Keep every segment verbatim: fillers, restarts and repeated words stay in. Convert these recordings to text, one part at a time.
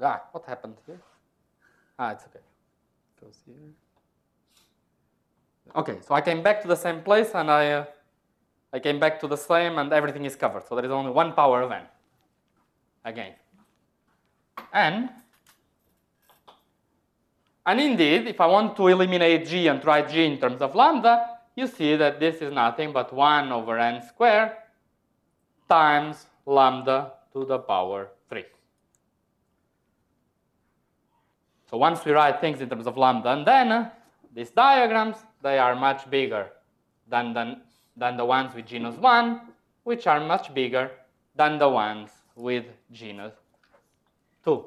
Ah, what happened here? Ah, it's okay. It goes here. Okay, so I came back to the same place and I, uh, I came back to the same and everything is covered. So there is only one power of n. Again. n. And indeed, if I want to eliminate g and write g in terms of lambda, you see that this is nothing but one over n squared times lambda to the power three. So once we write things in terms of lambda and then, uh, these diagrams, they are much bigger than, than, than the ones with genus one, which are much bigger than the ones with genus two.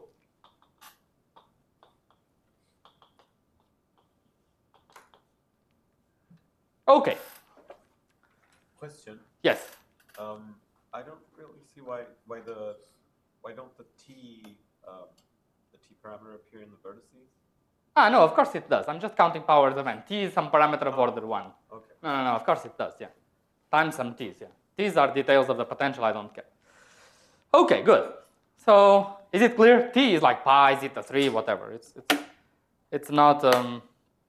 Okay. Question. Yes. Um, I don't really see why why the why don't the t um, the t parameter appear in the vertices? Ah, no, of course it does. I'm just counting powers of n. T is some parameter of Oh, order one. Okay. No, no, no, of course it does, yeah. Times some t's, yeah. T's are details of the potential, I don't care. Okay, good. So, is it clear? T is like pi, zeta three, whatever. It's, it's, it's not, um,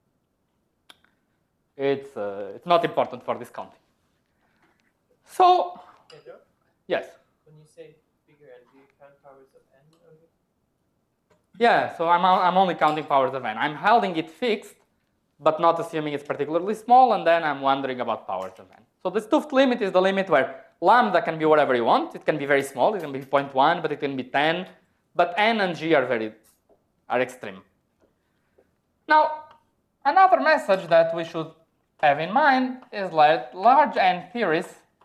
it's, uh, it's not important for this counting. So, Pedro, yes. when you say bigger n, do you count powers of n? Only? Yeah, so I'm, I'm only counting powers of n. I'm holding it fixed, but not assuming it's particularly small, and then I'm wondering about powers of n. So the Stuft limit is the limit where lambda can be whatever you want. It can be very small, it can be zero point one, but it can be ten. But n and g are very are extreme. Now, another message that we should have in mind is that large n theories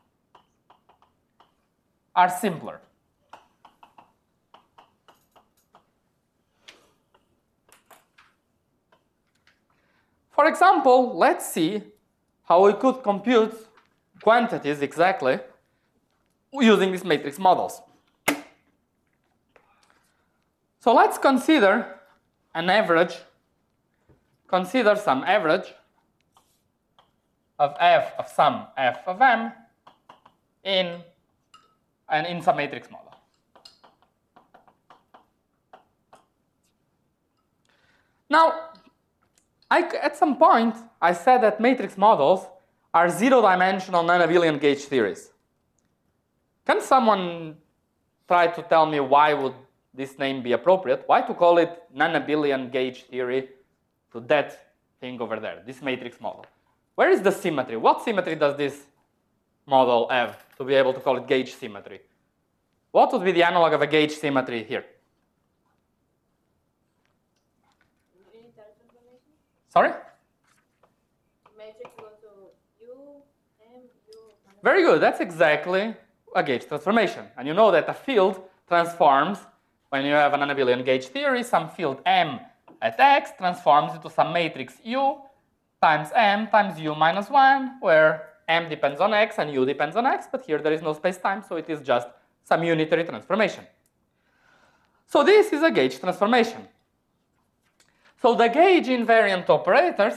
are simpler. For example, let's see how we could compute quantities exactly using these matrix models. So let's consider an average, consider some average of f of some f of m in an in some matrix model. Now, I, at some point, I said that matrix models are zero-dimensional non-abelian gauge theories. Can someone try to tell me why would this name be appropriate? Why to call it non-abelian gauge theory to that thing over there, this matrix model? Where is the symmetry? What symmetry does this model have to be able to call it gauge symmetry? What would be the analog of a gauge symmetry here? Sorry? Matrix go to U, M, U. Very good. That's exactly a gauge transformation. And you know that a field transforms, when you have an abelian gauge theory, some field M at X transforms into some matrix U times M times U minus one, where M depends on X and U depends on X, but here there is no space-time, so it is just some unitary transformation. So this is a gauge transformation. So the gauge invariant operators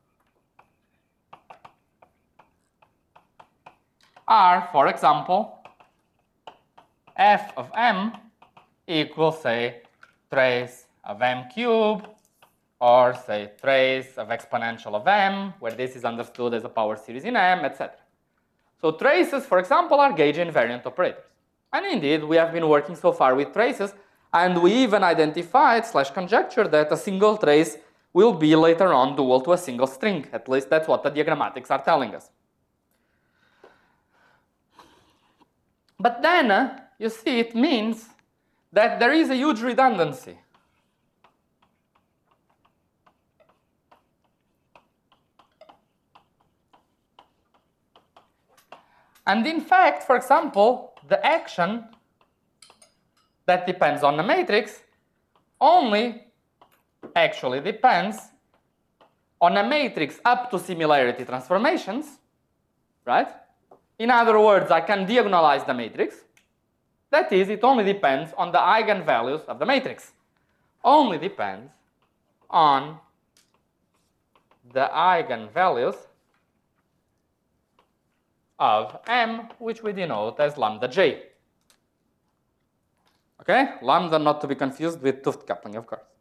are, for example, f of m equals, say, trace of m cubed, or say trace of exponential of m, where this is understood as a power series in m, et cetera. So traces, for example, are gauge invariant operators. And indeed, we have been working so far with traces, and we even identified slash conjectured that a single trace will be later on dual to a single string. At least that's what the diagrammatics are telling us. But then, uh, you see, it means that there is a huge redundancy. And in fact, for example, the action that depends on the matrix only actually depends on a matrix up to similarity transformations, right? In other words, I can diagonalize the matrix. That is, it only depends on the eigenvalues of the matrix. Only depends on the eigenvalues of M, which we denote as lambda j. Okay, lambda not to be confused with 't Hooft coupling, of course.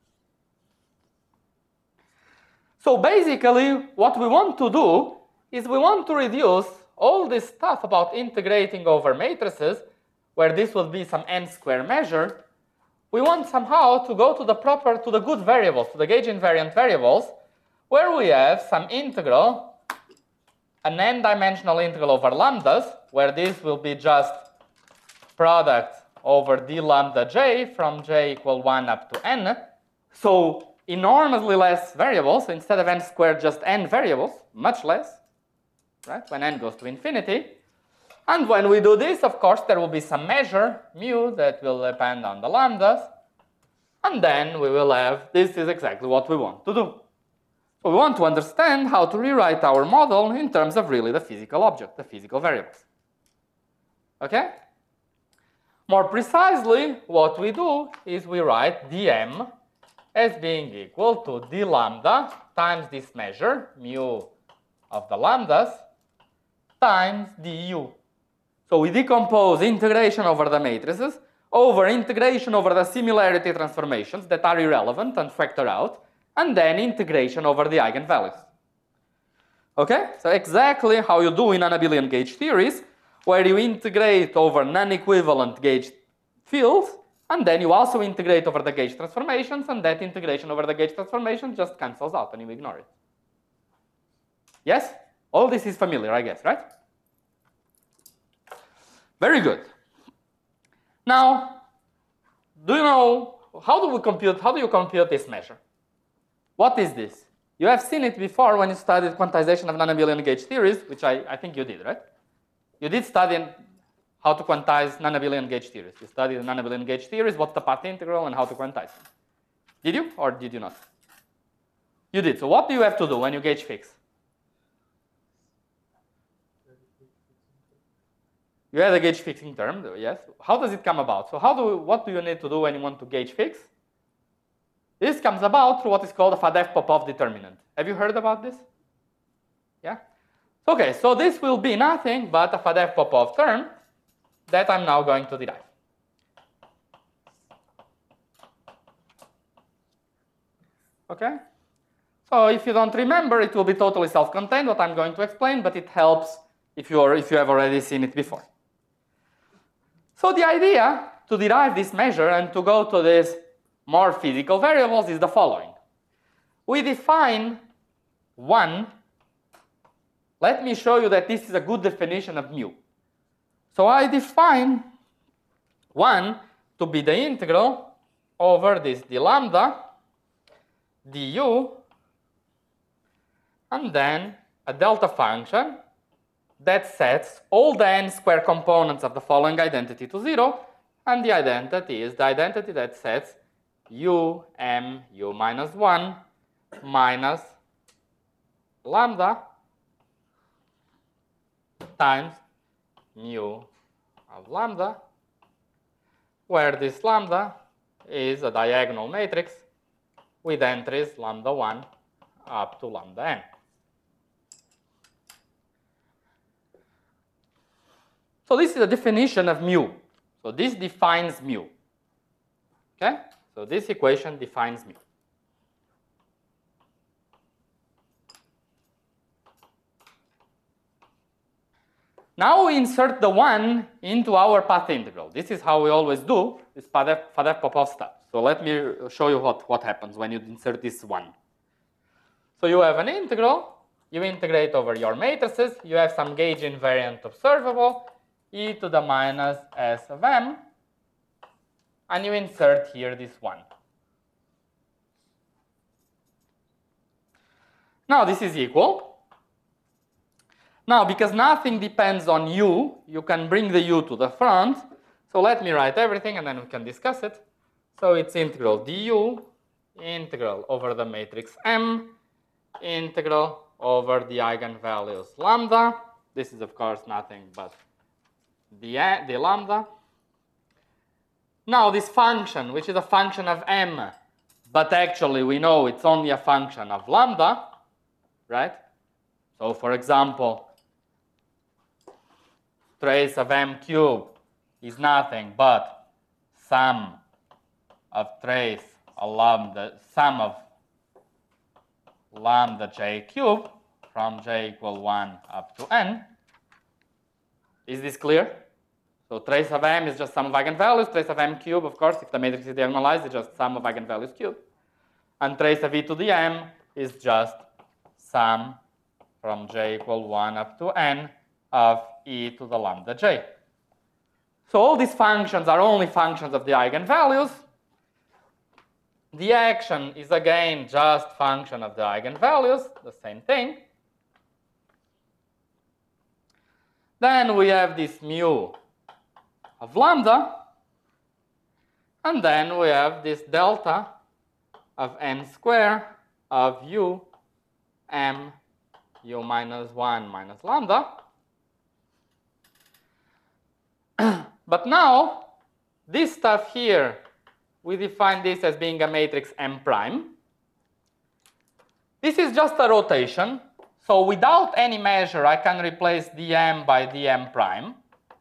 So basically, what we want to do is we want to reduce all this stuff about integrating over matrices, where this will be some n square measure. We want somehow to go to the proper, to the good variables, to the gauge invariant variables, where we have some integral, an n-dimensional integral over lambdas, where this will be just product over d lambda j from j equal one up to n. So enormously less variables, instead of n squared, just n variables, much less, right, when n goes to infinity. And when we do this, of course, there will be some measure, mu, that will depend on the lambdas. And then we will have, this is exactly what we want to do. So we want to understand how to rewrite our model in terms of really the physical object, the physical variables. Okay? More precisely, what we do is we write dm as being equal to d lambda times this measure, mu of the lambdas, times du. So we decompose integration over the matrices over integration over the similarity transformations that are irrelevant and factor out, and then integration over the eigenvalues. Okay? So exactly how you do in non-abelian gauge theories, where you integrate over non-equivalent gauge fields, and then you also integrate over the gauge transformations, and that integration over the gauge transformation just cancels out and you ignore it. Yes? All this is familiar, I guess, right? Very good. Now, do you know, how do we compute, how do you compute this measure? What is this? You have seen it before when you studied quantization of non-abelian gauge theories, which I, I think you did, right? You did study how to quantize non-abelian gauge theories. You studied non-abelian gauge theories, what's the path integral, and how to quantize them. Did you, or did you not? You did. So what do you have to do when you gauge fix? You had a gauge fixing term, yes. How does it come about? So how do, what do you need to do when you want to gauge fix? This comes about through what is called a Faddeev-Popov determinant. Have you heard about this? Yeah? Okay, so this will be nothing but a Faddeev-Popov term that I'm now going to derive. Okay? So if you don't remember, it will be totally self-contained, what I'm going to explain, but it helps if you, are, if you have already seen it before. So the idea to derive this measure and to go to these more physical variables is the following. We define one. Let me show you that this is a good definition of mu. So I define one to be the integral over this d lambda du, and then a delta function that sets all the n square components of the following identity to zero, and the identity is the identity that sets u m u minus one minus lambda times mu of lambda, where this lambda is a diagonal matrix with entries lambda one up to lambda n. So this is a definition of mu. So this defines mu. Okay? So this equation defines mu. Now we insert the one into our path integral. This is how we always do this Faddeev-Popov stuff. So let me show you what, what happens when you insert this one. So you have an integral, you integrate over your matrices, you have some gauge invariant observable, e to the minus s of m, and you insert here this one. Now this is equal. Now, because nothing depends on u, you can bring the u to the front. So let me write everything and then we can discuss it. So it's integral du, integral over the matrix M, integral over the eigenvalues lambda. This is of course nothing but the, the lambda. Now this function, which is a function of m, but actually we know it's only a function of lambda, right? So for example, trace of m cubed is nothing but sum of trace of lambda, sum of lambda j cube from j equal one up to n. Is this clear? So trace of m is just sum of eigenvalues. Trace of m cube, of course, if the matrix is diagonalized, is just sum of eigenvalues cube. And trace of e to the m is just sum from j equal one up to n of e to the lambda j. So all these functions are only functions of the eigenvalues. The action is again just function of the eigenvalues, the same thing. Then we have this mu of lambda, and then we have this delta of n squared of u m u minus one minus lambda. But now, this stuff here, we define this as being a matrix M prime. This is just a rotation. So without any measure, I can replace dm by dm prime.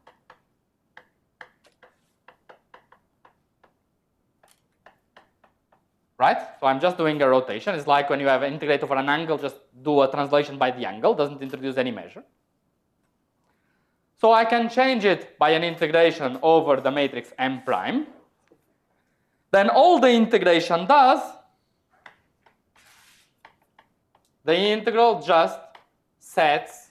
Right? So I'm just doing a rotation. It's like when you have an integrate over an angle, just do a translation by the angle, doesn't introduce any measure. So I can change it by an integration over the matrix M prime. Then all the integration does, the integral just sets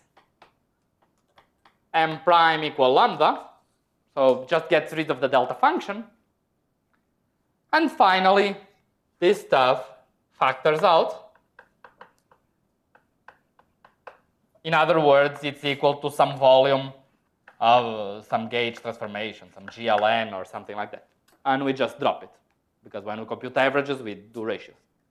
M prime equal lambda, so just gets rid of the delta function. And finally, this stuff factors out. In other words, it's equal to some volume of some gauge transformation, some G L N or something like that. And we just drop it, because when we compute averages, we do ratios.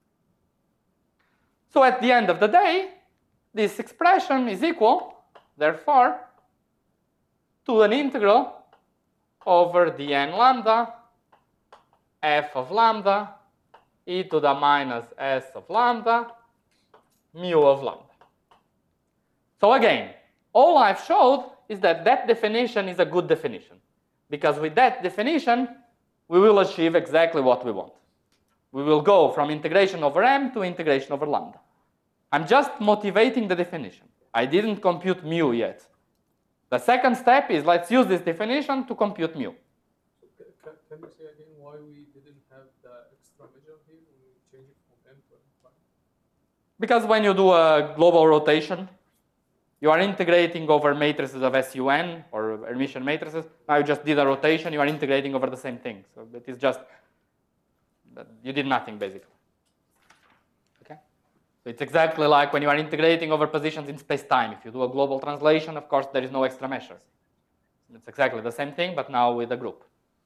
So at the end of the day, this expression is equal, therefore, to an integral over dn lambda f of lambda e to the minus s of lambda mu of lambda. So again, all I've showed is that that definition is a good definition, because with that definition, we will achieve exactly what we want. We will go from integration over m to integration over lambda. I'm just motivating the definition. I didn't compute mu yet. The second step is let's use this definition to compute mu. Can, can you say again why we didn't have the extra measure here when we change it from m to m prime? Because when you do a global rotation, you are integrating over matrices of S U N or Hermitian matrices. Now you just did a rotation, you are integrating over the same thing. So it is just, you did nothing basically. Okay? So it's exactly like when you are integrating over positions in space-time. If you do a global translation, of course, there is no extra measure. It's exactly the same thing, but now with a group.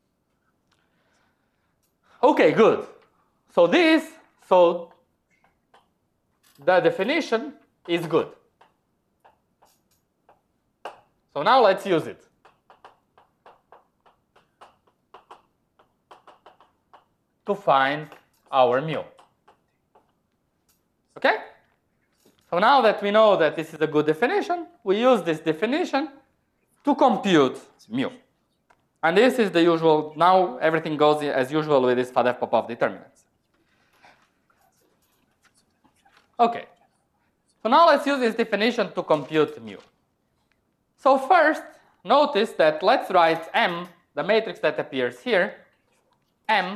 Okay, good. So this, so the definition is good. So now let's use it. To find our mu. Okay? So now that we know that this is a good definition, we use this definition to compute mu. And this is the usual, now everything goes as usual with this Faddeev-Popov determinants. Okay. So now let's use this definition to compute mu. So first, notice that let's write M, the matrix that appears here, M,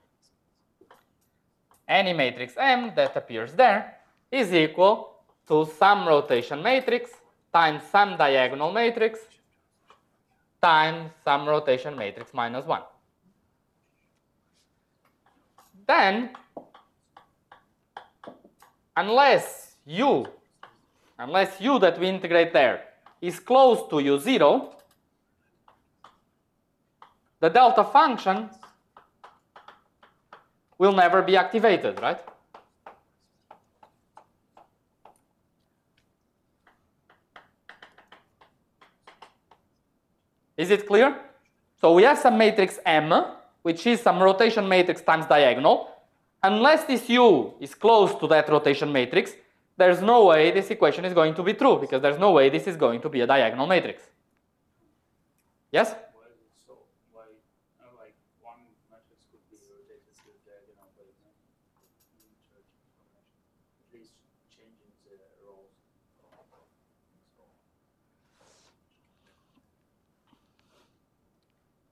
any matrix M that appears there, is equal to some rotation matrix times some diagonal matrix times some rotation matrix minus one. Then, unless U, unless U that we integrate there is close to U zero, the delta function will never be activated, right? Is it clear? So we have some matrix M, which is some rotation matrix times diagonal. Unless this U is close to that rotation matrix, there's no way this equation is going to be true, because there's no way this is going to be a diagonal matrix. Yes? So, like, uh, like one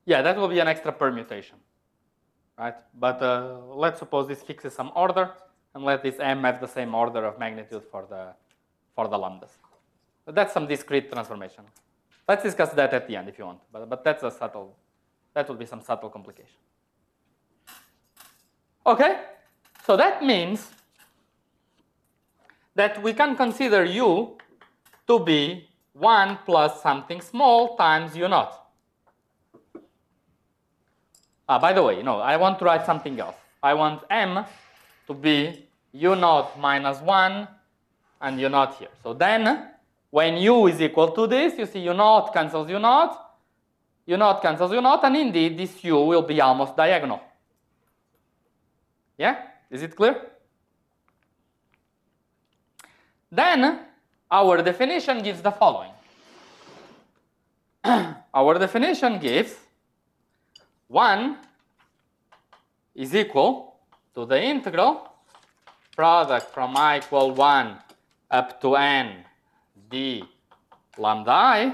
Yeah, that will be an extra permutation, right? But uh, let's suppose this fixes some order, and let this m have the same order of magnitude for the for the lambdas. But that's some discrete transformation. Let's discuss that at the end if you want. But but that's a subtle. That will be some subtle complication. Okay, so that means that we can consider u to be one plus something small times u naught. Ah, by the way, no, I want to write something else. I want m to be u naught minus one and u naught here. So then, when u is equal to this, you see u naught cancels u naught, u naught cancels u naught, and indeed this u will be almost diagonal. Yeah? Is it clear? Then, our definition gives the following. Our definition gives one is equal to the integral product from I equal one up to n d lambda I.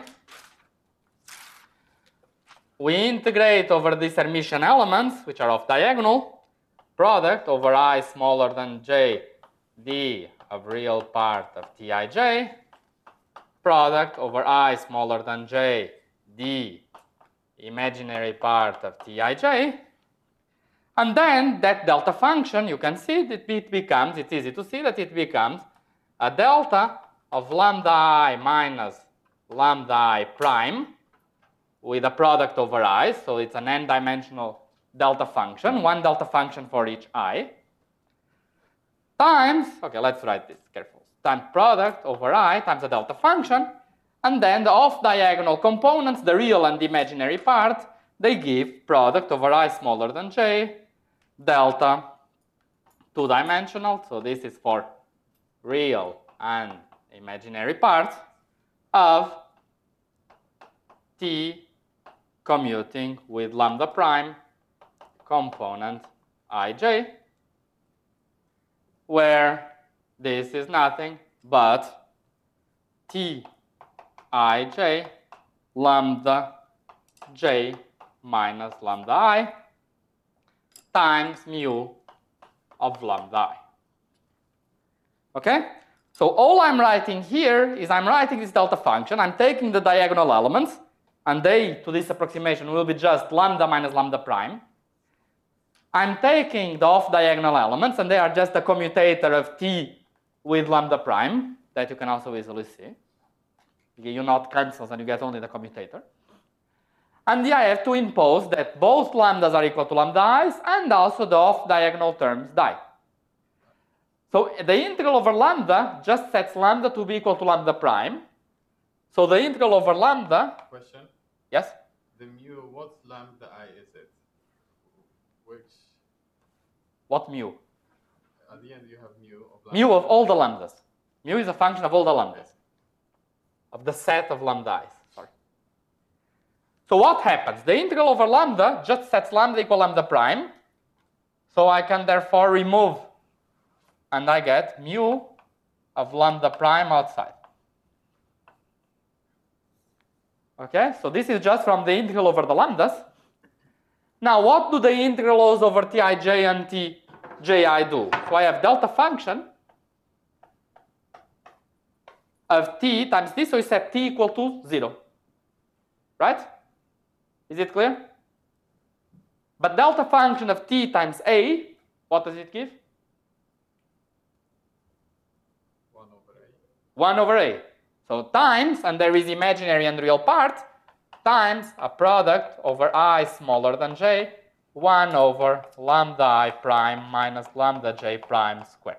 We integrate over these Hermitian elements, which are off diagonal, product over I smaller than j d of real part of Tij, product over I smaller than j d imaginary part of Tij, and then that delta function, you can see that it becomes, it's easy to see that it becomes a delta of lambda I minus lambda I prime with a product over I, so it's an n-dimensional delta function, one delta function for each I, times, okay, let's write this carefully, times product over I times a delta function, and then the off-diagonal components, the real and the imaginary part, they give product over I smaller than j, delta two-dimensional, so this is for real and imaginary parts, of t commuting with lambda prime component ij, where this is nothing but t ij lambda j minus lambda I times mu of lambda I. Okay? So all I'm writing here is I'm writing this delta function. I'm taking the diagonal elements, and they, to this approximation, will be just lambda minus lambda prime. I'm taking the off-diagonal elements, and they are just the commutator of t with lambda prime, that you can also easily see. U naught cancels, and you get only the commutator. And I have to impose that both lambdas are equal to lambda i's, and also the off-diagonal terms die. So the integral over lambda just sets lambda to be equal to lambda prime. So the integral over lambda... Question? Yes? The mu, what lambda I is it? Which? What mu? At the end you have mu of lambda. Mu of all the lambdas. Mu is a function of all the lambdas. Of the set of lambda i's. Sorry. So what happens? The integral over lambda just sets lambda equal lambda prime. So I can therefore remove, and I get mu of lambda prime outside. Okay, so this is just from the integral over the lambdas. Now, what do the integrals over Tij and Tji do? So I have delta function of t times this, so we set t equal to zero. Right? Is it clear? But delta function of t times a, what does it give? one over a. one over a. So times, and there is imaginary and real part, times a product over I smaller than j, one over lambda I prime minus lambda j prime squared.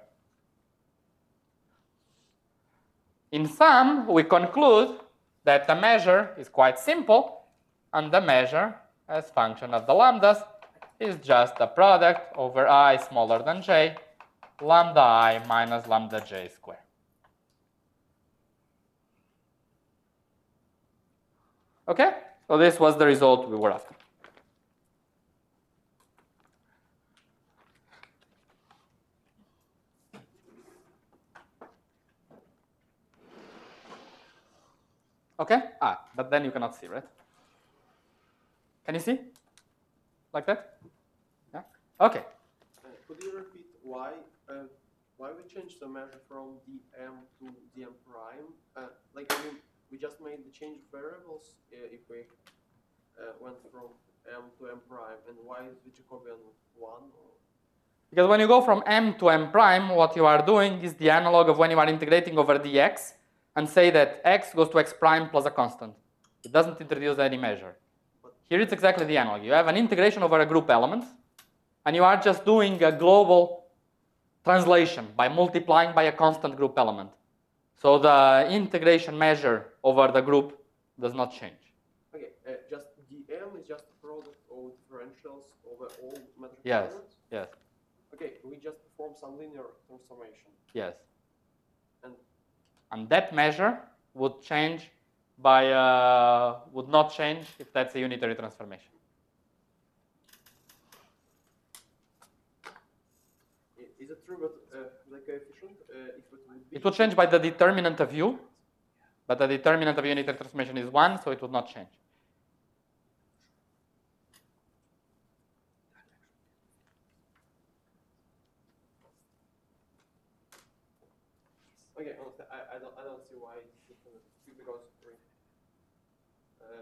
In sum, we conclude that the measure is quite simple, and the measure as function of the lambdas is just a product over I smaller than j, lambda I minus lambda j squared. Okay? So this was the result we were after. Okay? Ah, but then you cannot see, right? Can you see? Like that? Yeah? Okay. Uh, could you repeat why uh, why we changed the measure from dm to dm prime? Uh, like I mean, we just made the change of variables uh, if we uh, went from m to m prime, and why is the Jacobian one? Or? Because when you go from m to m prime, what you are doing is the analog of when you are integrating over dx and say that x goes to x prime plus a constant. It doesn't introduce any measure. Here it's exactly the analog. You have an integration over a group element, and you are just doing a global translation by multiplying by a constant group element. So the integration measure over the group does not change. Okay, uh, just dm is just a product of differentials over all metric Yes, elements? yes, Okay, we just perform some linear transformation. yes. And And that measure would change by, uh, would not change if that's a unitary transformation. i- is it true that uh, the coefficient, uh, if it would be... It would change by the determinant of u, but the determinant of unitary transformation is one, so it would not change. Okay, honestly, I, I don't I don't see why it's different because uh,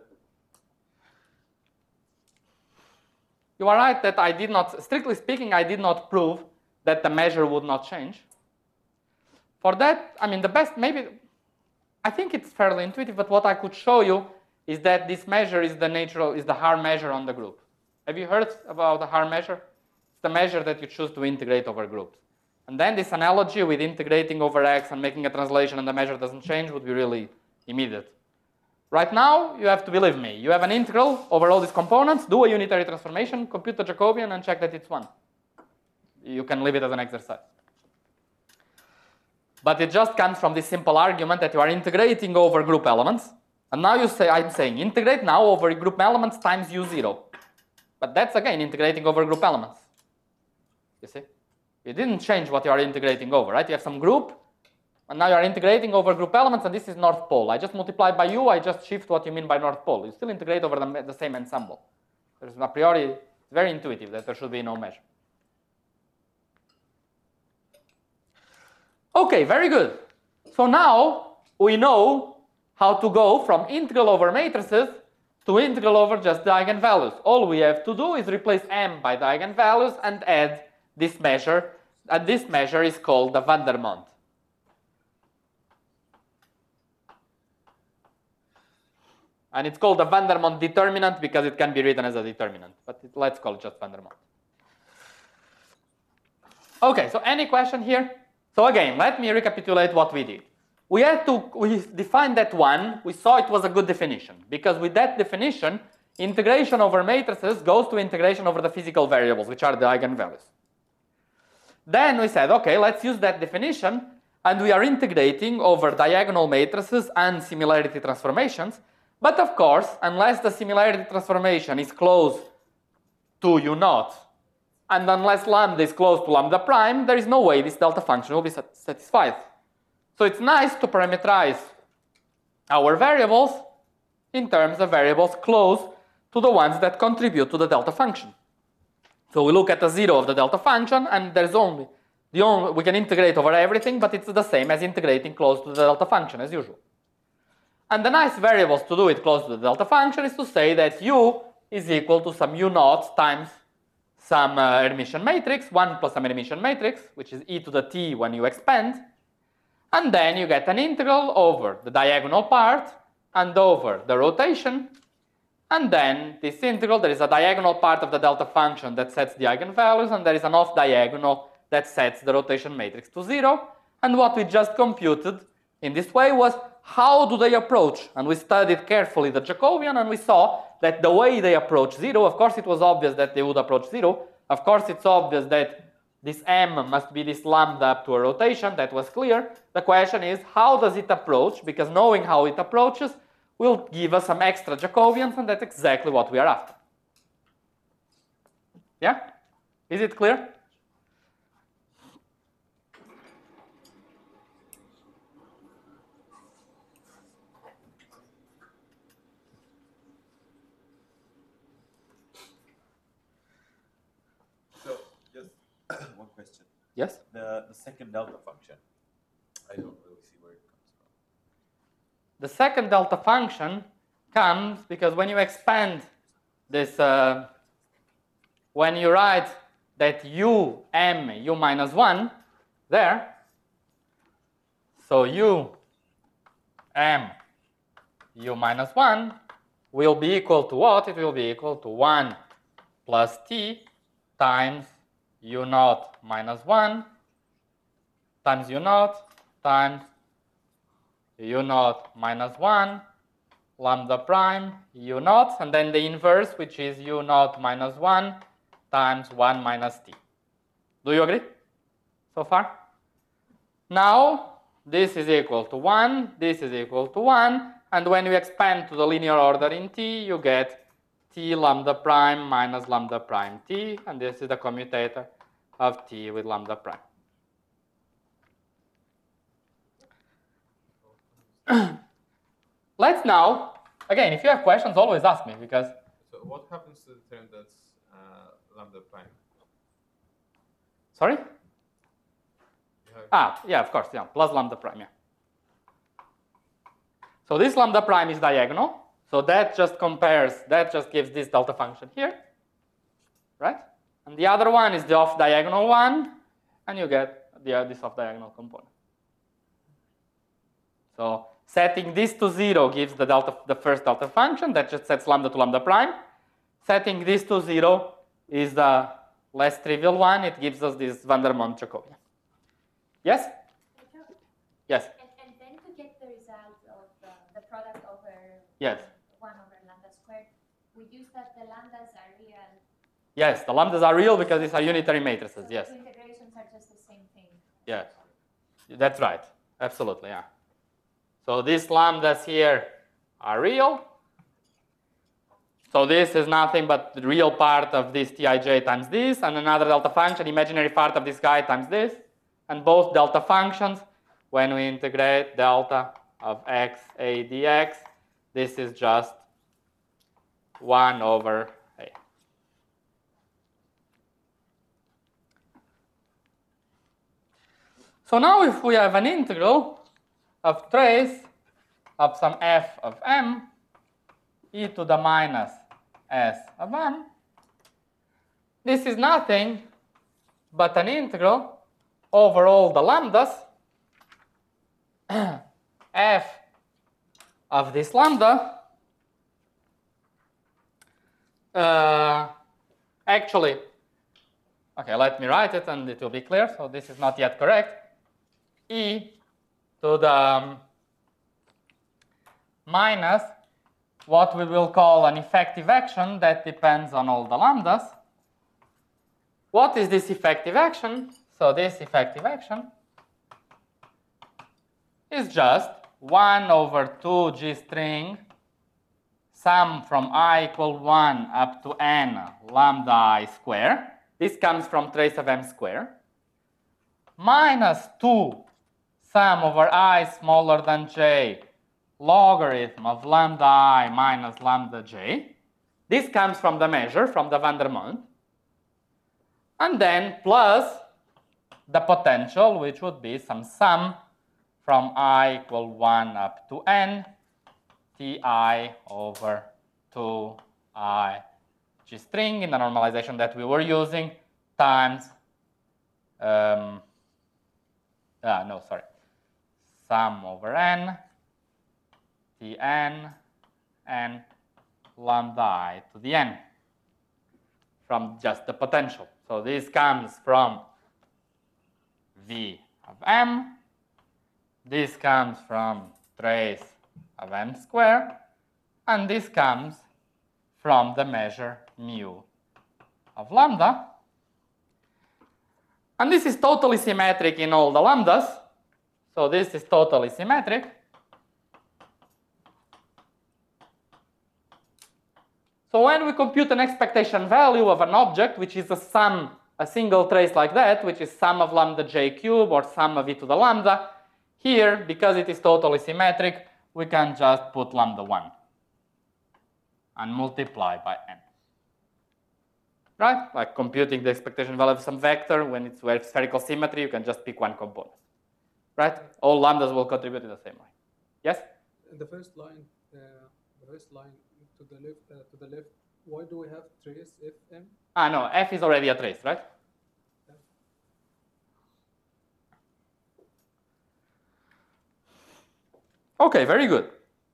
You are right that I did not, strictly speaking, I did not prove that the measure would not change. For that, I mean, the best, maybe, I think it's fairly intuitive, but what I could show you is that this measure is the natural, is the Haar measure on the group. Have you heard about the Haar measure? It's the measure that you choose to integrate over groups. And then this analogy with integrating over x and making a translation and the measure doesn't change would be really immediate. Right now, you have to believe me. You have an integral over all these components, do a unitary transformation, compute the Jacobian, and check that it's one. You can leave it as an exercise. But it just comes from this simple argument that you are integrating over group elements. And now you say, I'm saying, integrate now over group elements times u zero. But that's, again, integrating over group elements. You see? You didn't change what you are integrating over, right? You have some group, and now you are integrating over group elements, and this is North Pole. I just multiply by u, I just shift what you mean by North Pole. You still integrate over the, the same ensemble. There's a priori, it's very intuitive that there should be no measure. Okay, very good. So now we know how to go from integral over matrices to integral over just the eigenvalues. All we have to do is replace m by the eigenvalues and add this measure, and this measure is called the Vandermonde. And it's called the Vandermonde determinant because it can be written as a determinant, but it, let's call it just Vandermonde. Okay, so any question here? So again, let me recapitulate what we did. We had to, we defined that one, we saw it was a good definition, because with that definition, integration over matrices goes to integration over the physical variables, which are the eigenvalues. Then we said, okay, let's use that definition, and we are integrating over diagonal matrices and similarity transformations. But of course, unless the similarity transformation is close to u naught, and unless lambda is close to lambda prime, there is no way this delta function will be satisfied. So it's nice to parameterize our variables in terms of variables close to the ones that contribute to the delta function. So we look at the zero of the delta function, and there's only, the only, we can integrate over everything, but it's the same as integrating close to the delta function as usual. And the nice variables to do it close to the delta function is to say that u is equal to some u naught times some uh, Hermitian matrix, one plus some Hermitian matrix, which is e to the t when you expand. And then you get an integral over the diagonal part and over the rotation. And then this integral, there is a diagonal part of the delta function that sets the eigenvalues, and there is an off diagonal that sets the rotation matrix to zero. And what we just computed in this way was how do they approach? And we studied carefully the Jacobian, and we saw that the way they approach zero, of course it was obvious that they would approach zero. Of course it's obvious that this m must be this lambda up to a rotation, that was clear. The question is, how does it approach? Because knowing how it approaches will give us some extra Jacobians, and that's exactly what we are after. Yeah? Is it clear? Yes? The, the second delta function. I don't really see where it comes from. The second delta function comes because when you expand this, uh, when you write that u, m, u minus one there, so u, m, u minus one will be equal to what? It will be equal to one plus t times u naught minus one times u naught times u naught minus one lambda prime u naught, and then the inverse, which is u naught minus one times one minus t. Do you agree so far? Now, this is equal to one, this is equal to one, and when you expand to the linear order in t, you get t lambda prime minus lambda prime t, and this is the commutator of t with lambda prime. Let's now, again, if you have questions, always ask me, because... So what happens to the term that's uh, lambda prime? Sorry? You have Ah, yeah, of course, yeah, plus lambda prime, yeah. So this lambda prime is diagonal, so that just compares, that just gives this delta function here, right? And the other one is the off-diagonal one, and you get the, uh, this off-diagonal component. So setting this to zero gives the delta, the first delta function that just sets lambda to lambda prime. Setting this to zero is the less trivial one. It gives us this Vandermonde Jacobian. Yes? Yes. And, and then to get the result of uh, the product over Yes. one over lambda squared, we use that the lambdas are real. Yes, the lambdas are real because these are unitary matrices. So Yes. the two integrations are just the same thing. Yes. That's right. Absolutely, yeah. So these lambdas here are real. So this is nothing but the real part of this Tij times this, and another delta function, imaginary part of this guy times this. And both delta functions, when we integrate delta of x a dx, this is just one over a. So now if we have an integral of trace of some f of m e to the minus s of m, this is nothing but an integral over all the lambdas f of this lambda. Uh, actually, okay, let me write it and it will be clear. So this is not yet correct. E to the um, minus what we will call an effective action that depends on all the lambdas. What is this effective action? So this effective action is just one over two G string sum from I equal one up to n lambda I square. This comes from trace of m square. Minus two sum over I smaller than j logarithm of lambda I minus lambda j. This comes from the measure, from the Vandermonde. And then plus the potential, which would be some sum from I equal one up to n Ti over two I G string in the normalization that we were using times, um, ah, no, sorry, sum over n, Tn, and lambda I to the n from just the potential. So this comes from V of m, this comes from trace of m squared, and this comes from the measure mu of lambda. And this is totally symmetric in all the lambdas. So this is totally symmetric. So when we compute an expectation value of an object, which is a sum, a single trace like that, which is sum of lambda j cube or sum of e to the lambda, here, because it is totally symmetric, we can just put lambda one and multiply by n. right? Like computing the expectation value of some vector when it's with spherical symmetry, you can just pick one component, right? All lambdas will contribute in the same way. Yes? In the first line, uh, the first line to the left, uh, to the left. Why do we have trace F M? Ah, no, F is already a trace, right? Okay, very good.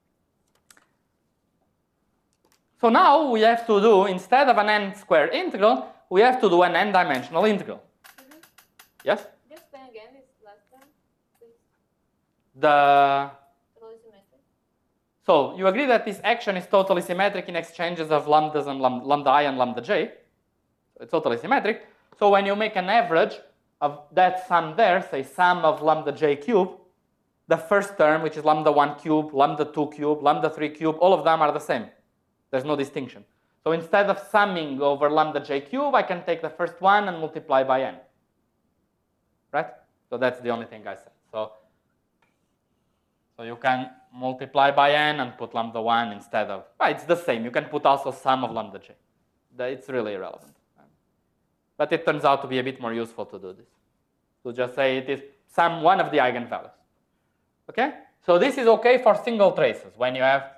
So now we have to do, instead of an n squared integral, we have to do an n-dimensional integral. Mm-hmm. Yes? Just explain again this last term, please. The Totally symmetric. So you agree that this action is totally symmetric in exchanges of lambdas and lam lambda I and lambda j. It's totally symmetric. So when you make an average of that sum there, say sum of lambda j cube, the first term, which is lambda one cube, lambda two cube, lambda three cube, all of them are the same. There's no distinction. So instead of summing over lambda j cube, I can take the first one and multiply by n. Right? So that's the only thing I said. So, so you can multiply by n and put lambda one instead of, well, it's the same. You can put also sum of lambda j. It's really irrelevant. But it turns out to be a bit more useful to do this. To just say it is sum one of the eigenvalues. Okay? So this is okay for single traces when you have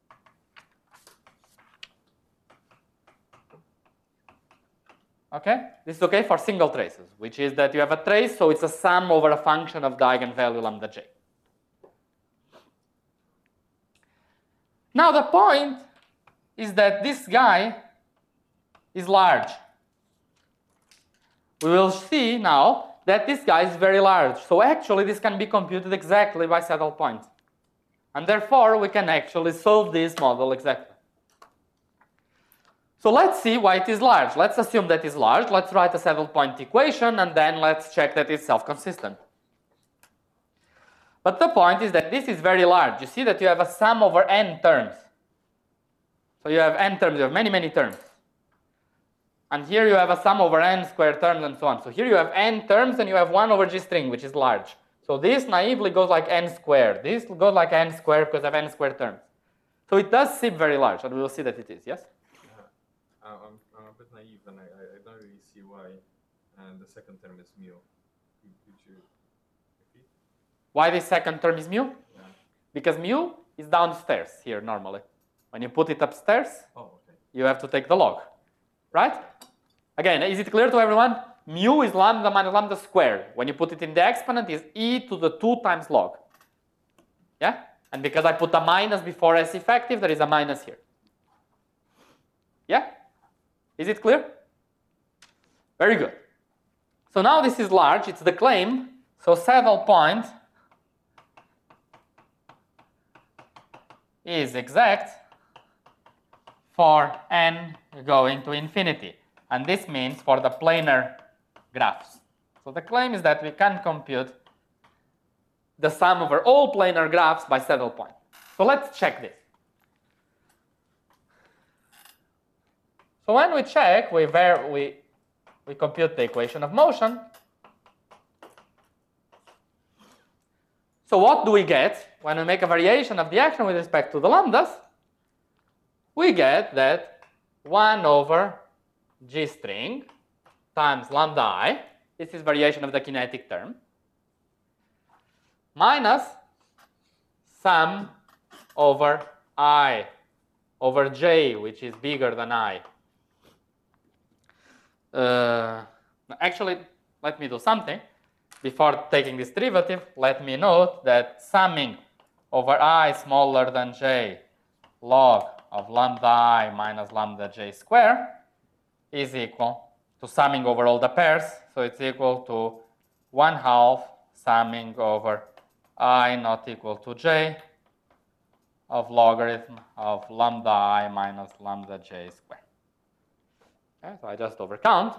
Okay? This is okay for single traces, which is that you have a trace, so it's a sum over a function of the eigenvalue lambda j. Now the point is that this guy is large. We will see now that this guy is very large. So actually this can be computed exactly by saddle point. And therefore we can actually solve this model exactly. So let's see why it is large. Let's assume that it's large. Let's write a saddle point equation and then let's check that it's self-consistent. But the point is that this is very large. You see that you have a sum over n terms. So you have n terms, you have many, many terms. And here you have a sum over n squared terms and so on. So here you have n terms and you have one over g string, which is large. So this naively goes like n squared. This goes like n squared because of n squared terms. So it does seem very large, and we will see that it is, yes? Uh, I'm, I'm a bit naive, and I, I don't really see why and the second term is mu. Could, could you repeat? Why the second term is mu? Yeah. Because mu is downstairs here normally. When you put it upstairs, Oh, okay. you have to take the log, right? Again, is it clear to everyone? Mu is lambda minus lambda squared. When you put it in the exponent, is e to the two times log. Yeah? And because I put a minus before s effective, there is a minus here. Yeah? Is it clear? Very good. So now this is large, it's the claim. So saddle point is exact for n going to infinity. And this means for the planar graphs. So the claim is that we can compute the sum over all planar graphs by saddle point. So let's check this. So when we check, we, ver we, we compute the equation of motion. So what do we get when we make a variation of the action with respect to the lambdas? We get that one over g string times lambda I, this is variation of the kinetic term, minus sum over I over j, which is bigger than I. Uh, actually, let me do something. Before taking this derivative, let me note that summing over I smaller than j log of lambda I minus lambda j square is equal to summing over all the pairs. So it's equal to one half summing over I not equal to j of logarithm of lambda I minus lambda j square. Okay, so I just overcount.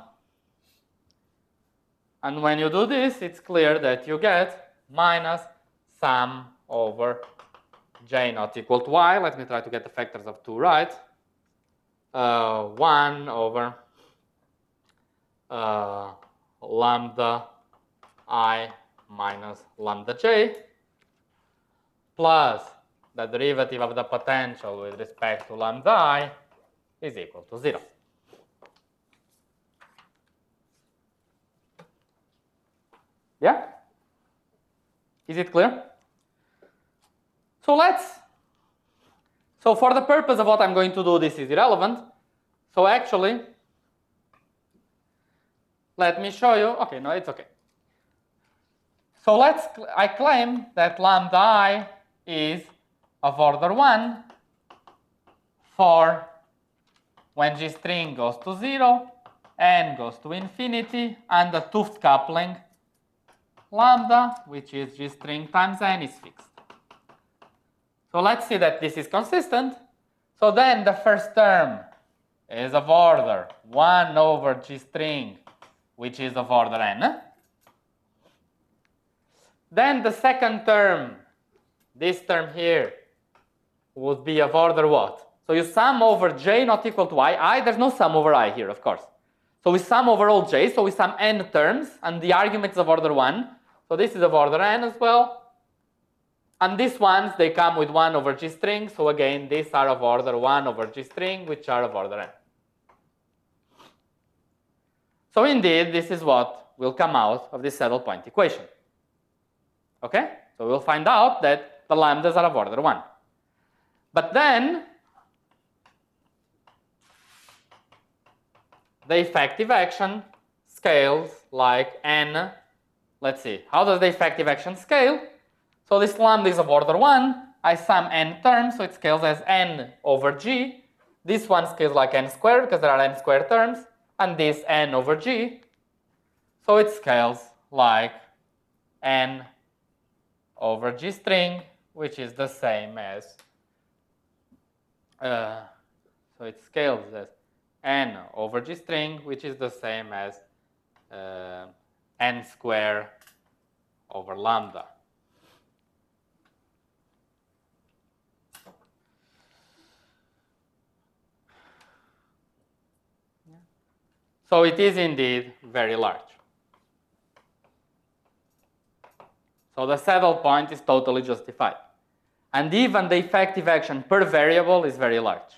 And when you do this, it's clear that you get minus sum over j not equal to I. Let me try to get the factors of two right. Uh, one over uh, lambda I minus lambda j plus the derivative of the potential with respect to lambda I is equal to zero. Yeah? Is it clear? So let's, so for the purpose of what I'm going to do, this is irrelevant. So actually, let me show you, okay, no, it's okay. So let's, I claim that lambda I is of order one for when G string goes to zero, n goes to infinity, and the 't Hooft coupling lambda, which is G string times n, is fixed. So let's see that this is consistent. So then the first term is of order one over G string, which is of order n. Then the second term, this term here, would be of order what? So you sum over j not equal to I. I, there's no sum over I here, of course. So we sum over all j, so we sum n terms, and the argument is of order one. So this is of order n as well. And these ones, they come with one over G string, so again, these are of order one over G string, which are of order n. So indeed, this is what will come out of this saddle point equation. Okay? So we'll find out that the lambdas are of order one. But then, the effective action scales like n. Let's see, how does the effective action scale? So this lambda is of order one. I sum n terms, so it scales as n over g. This one scales like n squared because there are n squared terms, and this n over g. So it scales like n over G string, which is the same as, uh, so it scales as n over G string, which is the same as uh, n squared over lambda. So it is indeed very large. So the saddle point is totally justified. And even the effective action per variable is very large.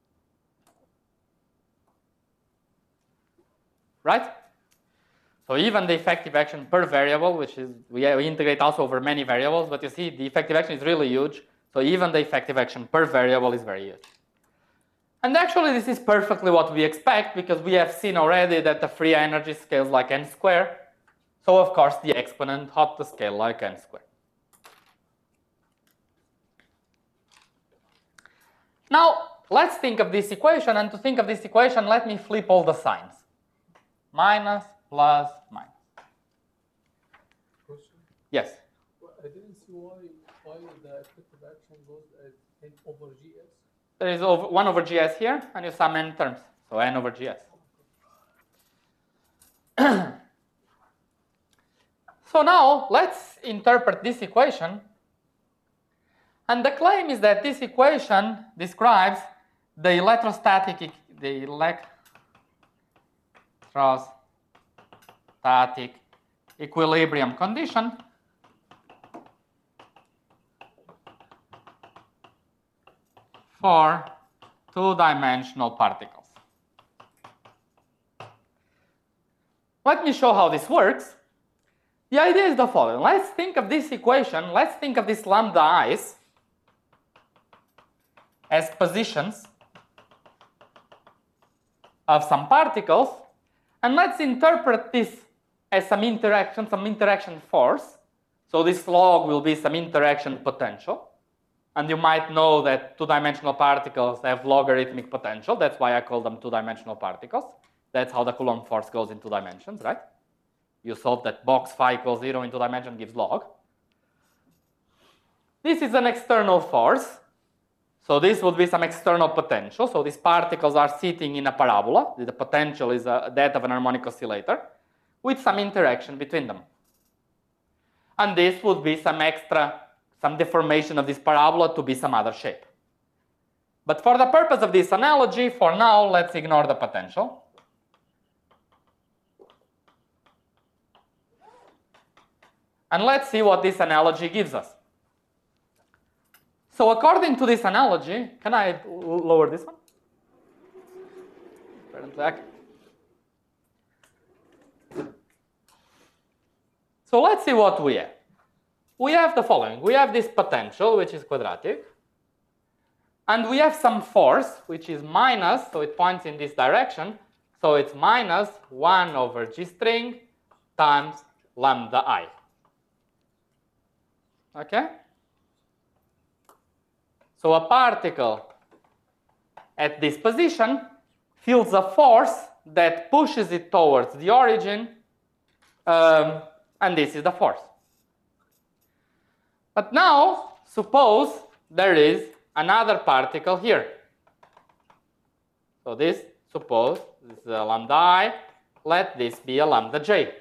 Right? So even the effective action per variable, which is, we, we integrate also over many variables, but you see the effective action is really huge. So even the effective action per variable is very huge. And actually this is perfectly what we expect, because we have seen already that the free energy scales like n squared. So of course the exponent ought to scale like n squared. Now let's think of this equation, and to think of this equation, let me flip all the signs. Minus, plus, minus. Question? Yes? Well, I didn't see why why the effective action goes as n over gs. There is over, one over gs here, and you sum n terms, so n over gs. So now let's interpret this equation. And the claim is that this equation describes the electrostatic, the electrostatic equilibrium condition for two-dimensional particles. Let me show how this works. The idea is the following. Let's think of this equation, let's think of these lambda i's as positions of some particles, and let's interpret this as some interaction, some interaction force. So this log will be some interaction potential. And you might know that two-dimensional particles have logarithmic potential. That's why I call them two-dimensional particles. That's how the Coulomb force goes in two dimensions, right? You solve that box phi equals zero in two dimension gives log. This is an external force. So this would be some external potential. So these particles are sitting in a parabola. The potential is uh, that of an harmonic oscillator with some interaction between them. And this would be some extra, some deformation of this parabola to be some other shape. But for the purpose of this analogy, for now, let's ignore the potential. And let's see what this analogy gives us. So according to this analogy, can I lower this one? So let's see what we have. We have the following. We have this potential, which is quadratic. And we have some force, which is minus, so it points in this direction. So it's minus one over G string times lambda I. Okay? So a particle at this position feels a force that pushes it towards the origin, um, and this is the force. But now, suppose there is another particle here. So this, suppose, this is a lambda I, let this be a lambda j.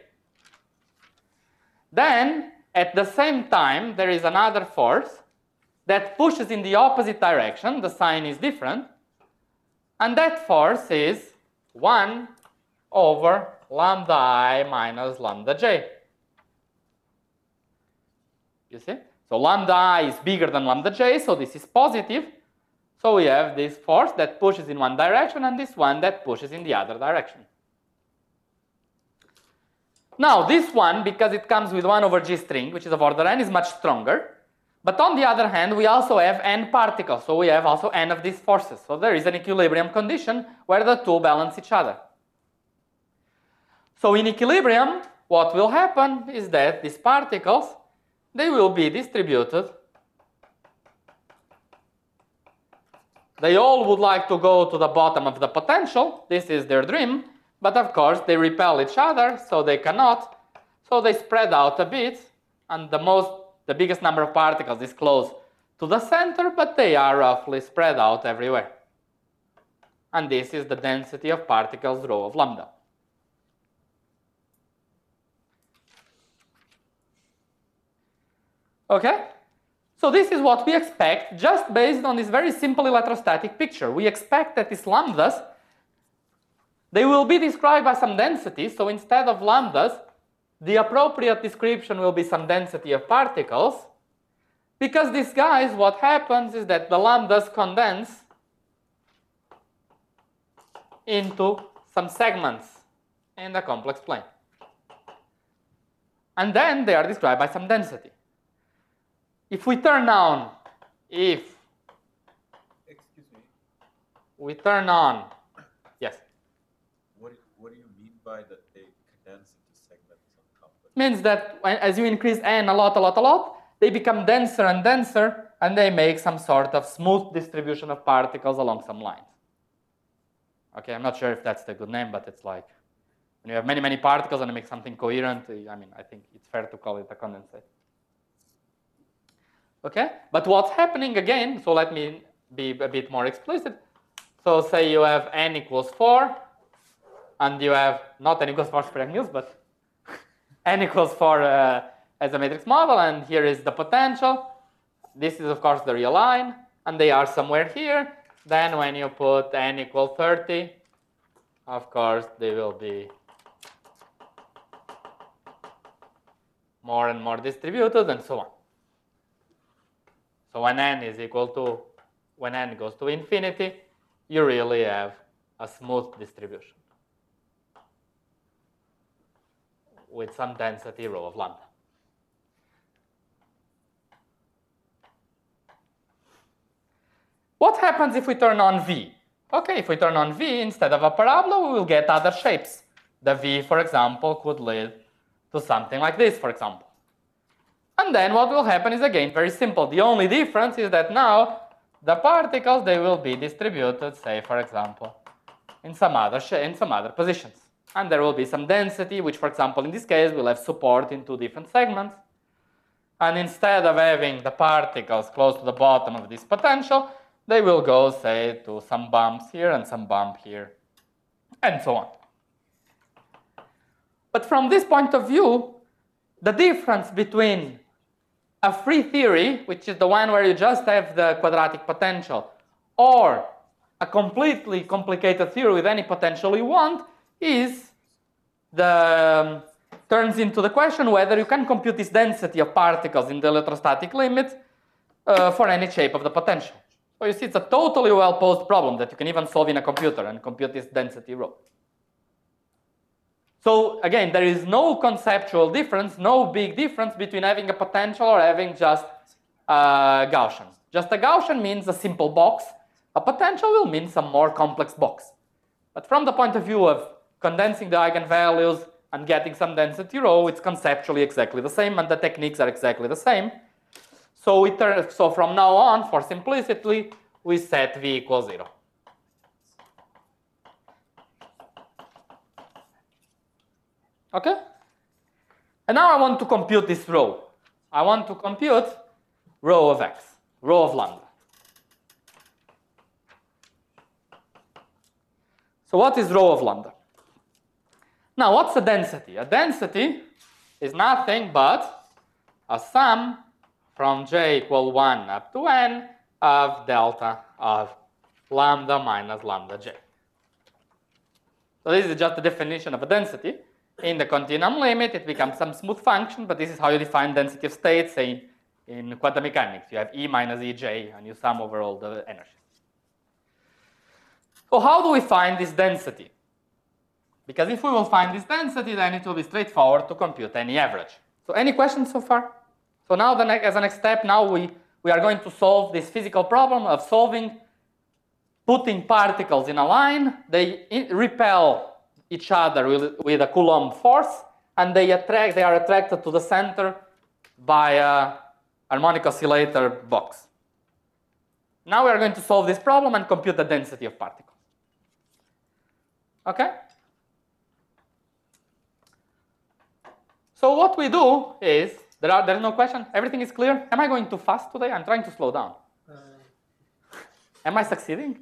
Then, at the same time, there is another force that pushes in the opposite direction, the sign is different, and that force is one over lambda I minus lambda j. You see? So lambda I is bigger than lambda j, so this is positive. So we have this force that pushes in one direction and this one that pushes in the other direction. Now this one, because it comes with one over G string, which is of order n, is much stronger. But on the other hand, we also have n particles, so we have also n of these forces. So there is an equilibrium condition where the two balance each other. So in equilibrium, what will happen is that these particles, they will be distributed. They all would like to go to the bottom of the potential. This is their dream. But of course, they repel each other, so they cannot. So they spread out a bit, and the most, the biggest number of particles is close to the center, but they are roughly spread out everywhere. And this is the density of particles rho of lambda. Okay? So this is what we expect just based on this very simple electrostatic picture. We expect that these lambdas, they will be described by some density. So instead of lambdas, the appropriate description will be some density of particles. Because these guys, what happens is that the lambdas condense into some segments in the complex plane. And then they are described by some density. If we turn on, if Excuse me, we turn on, yes, what, what do you mean by that they condense into segments on complex? means that when, as you increase n a lot, a lot, a lot, they become denser and denser, and they make some sort of smooth distribution of particles along some lines. Okay, I'm not sure if that's the good name, but it's like when you have many, many particles and you make something coherent, I mean, I think it's fair to call it a condensate. Okay, but what's happening again, so let me be a bit more explicit. So say you have n equals four, and you have not n equals four Sprague-Mills, but n equals four uh, as a matrix model, and here is the potential. This is of course the real line, and they are somewhere here. Then when you put n equal thirty, of course they will be more and more distributed, and so on. So when n is equal to, when n goes to infinity, you really have a smooth distribution with some density rho of lambda. What happens if we turn on V? Okay, if we turn on V, instead of a parabola, we will get other shapes. The V, for example, could lead to something like this, for example. And then what will happen is, again, very simple. The only difference is that now the particles, they will be distributed, say, for example, in some other in some other positions. And there will be some density, which, for example, in this case, will have support in two different segments. And instead of having the particles close to the bottom of this potential, they will go, say, to some bumps here and some bump here, and so on. But from this point of view, the difference between a free theory, which is the one where you just have the quadratic potential, or a completely complicated theory with any potential you want, is the um, turns into the question whether you can compute this density of particles in the electrostatic limit uh, for any shape of the potential. So you see, it's a totally well-posed problem that you can even solve in a computer and compute this density rho. So again, there is no conceptual difference, no big difference between having a potential or having just a Gaussian. Just a Gaussian means a simple box. A potential will mean some more complex box. But from the point of view of condensing the eigenvalues and getting some density rho, it's conceptually exactly the same, and the techniques are exactly the same. So, we turn, so from now on, for simplicity, we set v equals zero. Okay? And now I want to compute this rho. I want to compute rho of x, rho of lambda. So what is rho of lambda? Now, what's a density? A density is nothing but a sum from j equal one up to n of delta of lambda minus lambda j. So this is just the definition of a density. In the continuum limit, it becomes some smooth function, but this is how you define density of states, say, in quantum mechanics. You have E minus E J, and you sum over all the energies. So how do we find this density? Because if we will find this density, then it will be straightforward to compute any average. So any questions so far? So now, the next, as a next step, now we, we are going to solve this physical problem of solving, putting particles in a line. They in, repel each other with, with a Coulomb force, and they attract. They are attracted to the center by a harmonic oscillator box. Now we are going to solve this problem and compute the density of particles. Okay? So what we do is, there are there's no question, everything is clear. Am I going too fast today? I'm trying to slow down. Uh, Am I succeeding?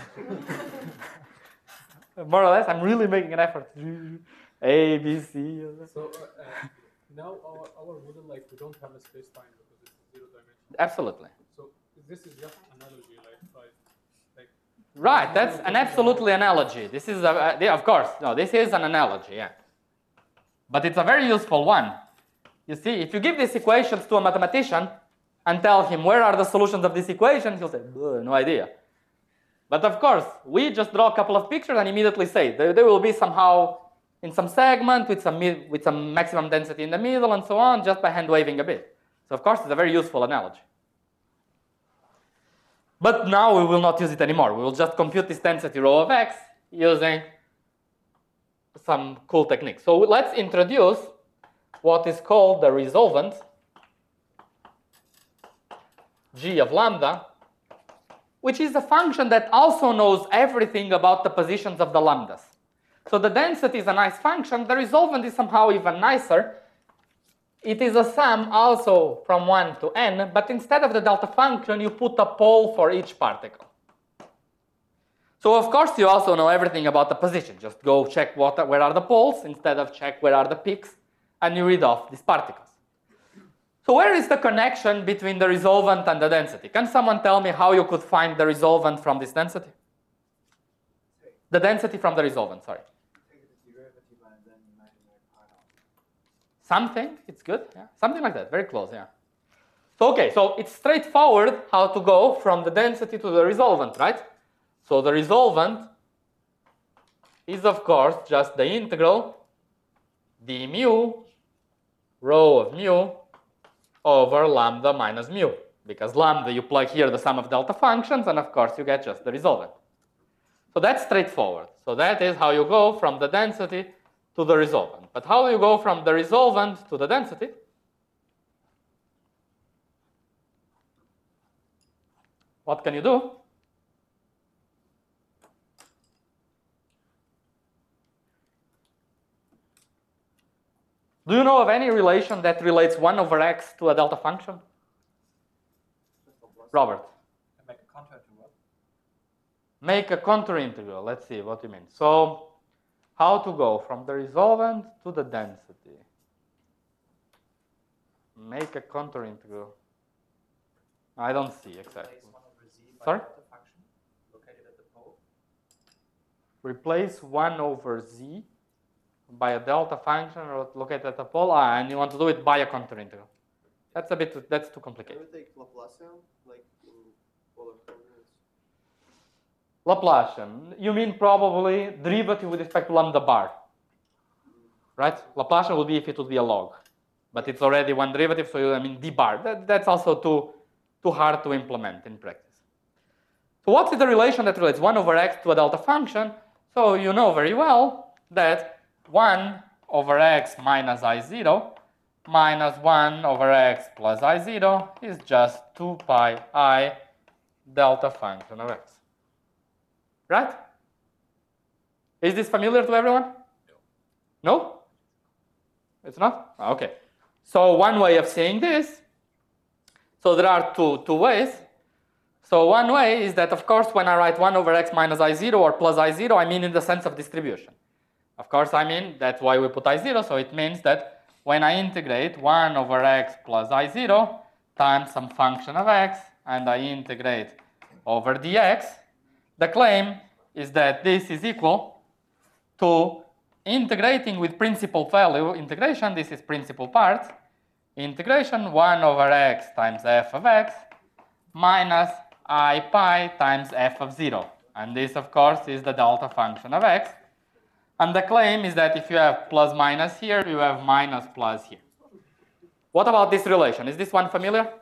More or less, I'm really making an effort. A, B, C. so uh, uh, now our, our model, like, we don't have a space-time because it's zero dimensional. Absolutely. So this is just analogy, like, right? Like, Right, that's an absolutely analogy. This is, a, uh, of course, no, this is an analogy, yeah. But it's a very useful one. You see, if you give these equations to a mathematician and tell him where are the solutions of this equation, he'll say, no idea. But of course, we just draw a couple of pictures and immediately say they, they will be somehow in some segment with some, with some maximum density in the middle and so on, just by hand waving a bit. So of course, it's a very useful analogy. But now we will not use it anymore. We will just compute this density rho of x using some cool techniques. So let's introduce what is called the resolvent g of lambda, which is a function that also knows everything about the positions of the lambdas. So the density is a nice function. The resolvent is somehow even nicer. It is a sum also from one to n, but instead of the delta function, you put a pole for each particle. So of course, you also know everything about the position. Just go check what, where are the poles instead of check where are the peaks, and you read off these particles. So where is the connection between the resolvent and the density? Can someone tell me how you could find the resolvent from this density? The density from the resolvent, sorry. Something, it's good, yeah. Something like that, very close, yeah. So okay, so it's straightforward how to go from the density to the resolvent, right? So the resolvent is, of course, just the integral d mu rho of mu over lambda minus mu. Because lambda, you plug here the sum of delta functions, and of course you get just the resolvent. So that's straightforward. So that is how you go from the density to the resolvent. But how do you go from the resolvent to the density? What can you do? Do you know of any relation that relates one over x to a delta function? Robert. Make a contour to what? Make a contour integral. Let's see what you mean. So, how to go from the resolvent to the density? Make a contour integral. I don't see exactly. Sorry? Replace one over z by a delta function or located at a pole, ah, and you want to do it by a contour integral. That's a bit, that's too Can complicated. we take Laplacian, like in polar coordinates? Laplacian, you mean probably derivative with respect to lambda bar. right? Laplacian will be if it would be a log. But it's already one derivative, so you, I mean, d bar. That, that's also too, too hard to implement in practice. So what is the relation that relates one over x to a delta function? So you know very well that one over x minus I zero minus one over x plus I zero is just two pi I delta function of x. Right? Is this familiar to everyone? No. No? It's not? Okay. So one way of saying this, so there are two, two ways. So one way is that, of course, when I write one over x minus I zero or plus I zero, I mean in the sense of distribution. Of course, I mean, that's why we put I zero, so it means that when I integrate one over x plus I zero times some function of x, and I integrate over dx, the claim is that this is equal to integrating with principal value integration, this is principal part, integration one over x times f of x minus I pi times f of zero. And this, of course, is the delta function of x. And the claim is that if you have plus minus here, you have minus plus here. What about this relation? Is this one familiar?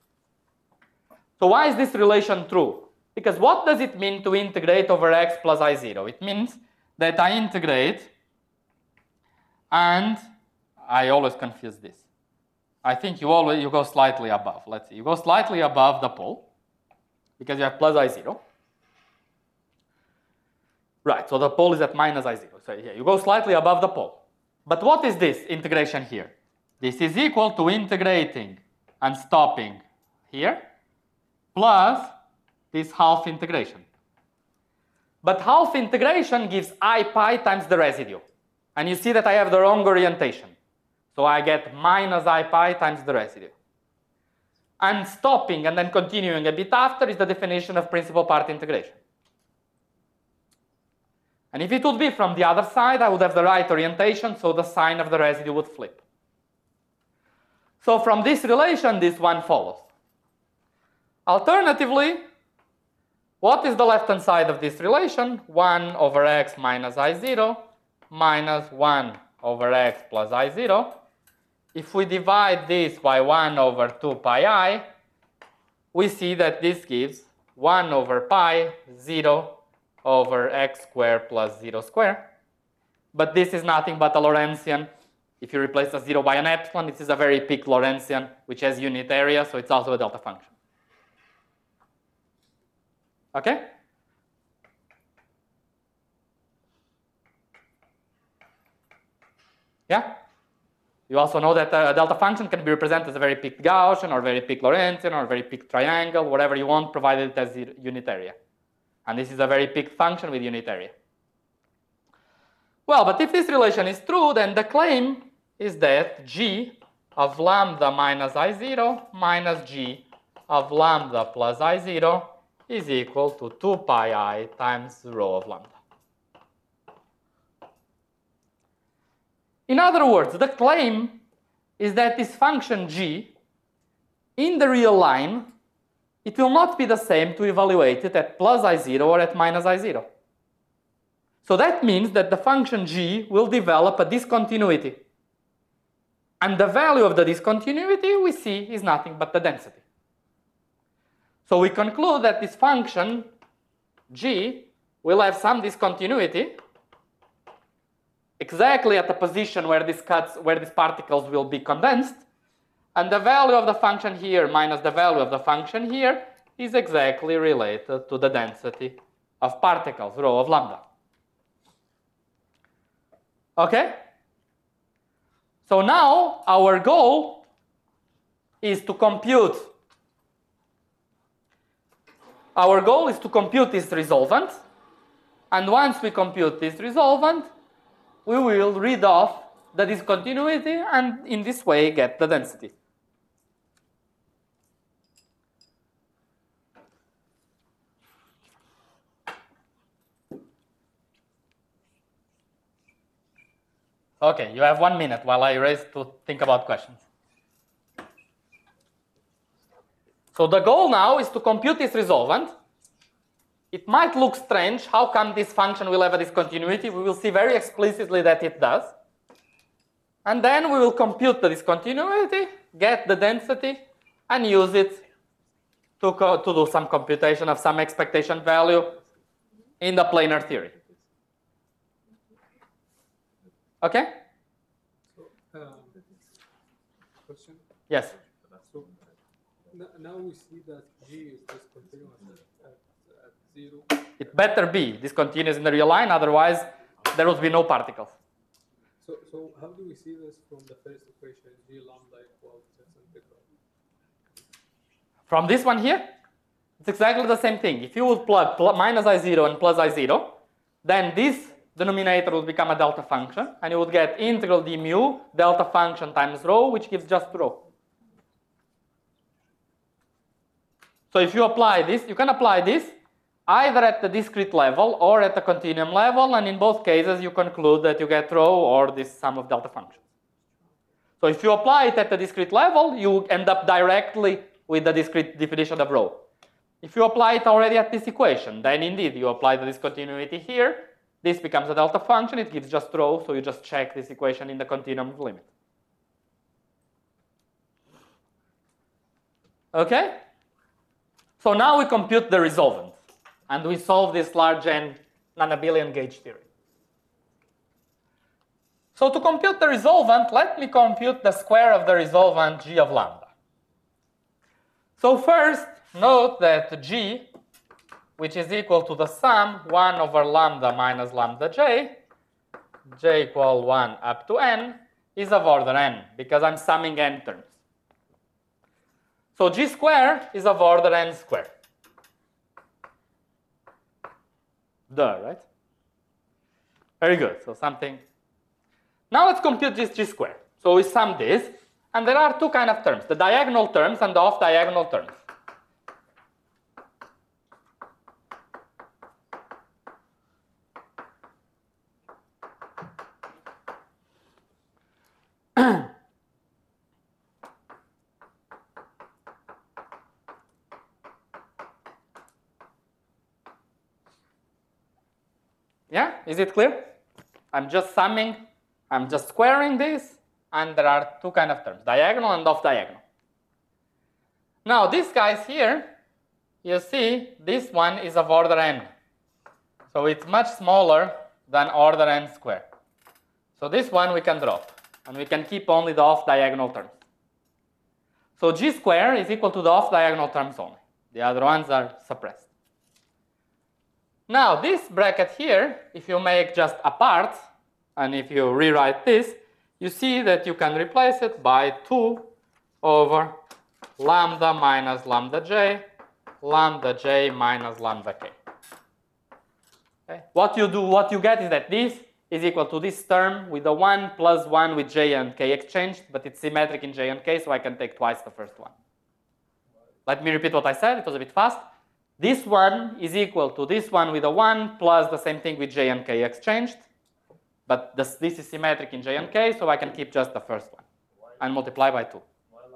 So why is this relation true? Because what does it mean to integrate over x plus I zero? It means that I integrate, and I always confuse this. I think you always you go slightly above. Let's see. You go slightly above the pole because you have plus I zero. Right, so the pole is at minus I zero. So yeah, you go slightly above the pole. But what is this integration here? This is equal to integrating and stopping here plus this half integration. But half integration gives I pi times the residue. And you see that I have the wrong orientation. So I get minus I pi times the residue. And stopping and then continuing a bit after is the definition of principal part integration. And if it would be from the other side, I would have the right orientation, so the sign of the residue would flip. So from this relation, this one follows. Alternatively, what is the left-hand side of this relation? one over x minus I zero minus one over x plus I zero. If we divide this by one over two pi I, we see that this gives one over pi, zero over x squared plus zero squared. But this is nothing but a Lorentzian. If you replace a zero by an epsilon, this is a very peaked Lorentzian, which has unit area, so it's also a delta function. Okay? Yeah? You also know that a delta function can be represented as a very peaked Gaussian or very peaked Lorentzian or very peaked triangle, whatever you want, provided it has unit area. And this is a very peaked function with unit area. Well, but if this relation is true, then the claim is that g of lambda minus I zero minus g of lambda plus I zero is equal to two pi I times rho of lambda. In other words, the claim is that this function g, in the real line, it will not be the same to evaluate it at plus I zero or at minus I zero. So that means that the function g will develop a discontinuity. And the value of the discontinuity we see is nothing but the density. So we conclude that this function g will have some discontinuity exactly at the position where these cuts, where these particles will be condensed, and the value of the function here minus the value of the function here is exactly related to the density of particles, rho of lambda. Okay? So now our goal is to compute Our goal is to compute this resolvent, and once we compute this resolvent, we will read off the discontinuity and in this way get the density. Okay, you have one minute while I raise to think about questions. So the goal now is to compute this resolvent. It might look strange. How come this function will have a discontinuity? We will see very explicitly that it does. And then we will compute the discontinuity, get the density, and use it to, co to do some computation of some expectation value in the planar theory. Okay? So, um, question. Yes. So n now we see that G is discontinuous at, at zero. It better be discontinuous in the real line, otherwise there will be no particles. So, so how do we see this from the first equation, G lambda equals this integral? From this one here, it's exactly the same thing. If you would plug pl minus I zero and plus I zero, then this denominator will become a delta function, and you would get integral d mu delta function times rho, which gives just rho. So if you apply this, you can apply this either at the discrete level or at the continuum level, and in both cases you conclude that you get rho or this sum of delta functions. So if you apply it at the discrete level, you end up directly with the discrete definition of rho. If you apply it already at this equation, then indeed you apply the discontinuity here. This becomes a delta function, it gives just rho, so you just check this equation in the continuum limit. Okay? So now we compute the resolvent, and we solve this large N non-abelian gauge theory. So to compute the resolvent, let me compute the square of the resolvent G of lambda. So first, note that G, which is equal to the sum one over lambda minus lambda j, j equal one up to n, is of order n, because I'm summing n terms. So G square is of order n squared. Duh, right? Very good, so something. Now let's compute this G square. So we sum this, and there are two kind of terms, the diagonal terms and the off-diagonal terms. Yeah, is it clear? I'm just summing, I'm just squaring this, and there are two kind of terms, diagonal and off-diagonal. Now these guys here, you see, this one is of order n. So it's much smaller than order n squared. So this one we can drop, and we can keep only the off-diagonal terms. So G squared is equal to the off-diagonal terms only. The other ones are suppressed. Now this bracket here, if you make just a part, and if you rewrite this, you see that you can replace it by two over lambda minus lambda j, lambda j minus lambda k. Okay. What you do, what you get is that this is equal to this term with the one plus one with j and k exchanged, but it's symmetric in j and k, so I can take twice the first one. Let me repeat what I said, it was a bit fast. This one is equal to this one with a one plus the same thing with j and k exchanged. But this, this is symmetric in j and k, so I can keep just the first one and multiply by two.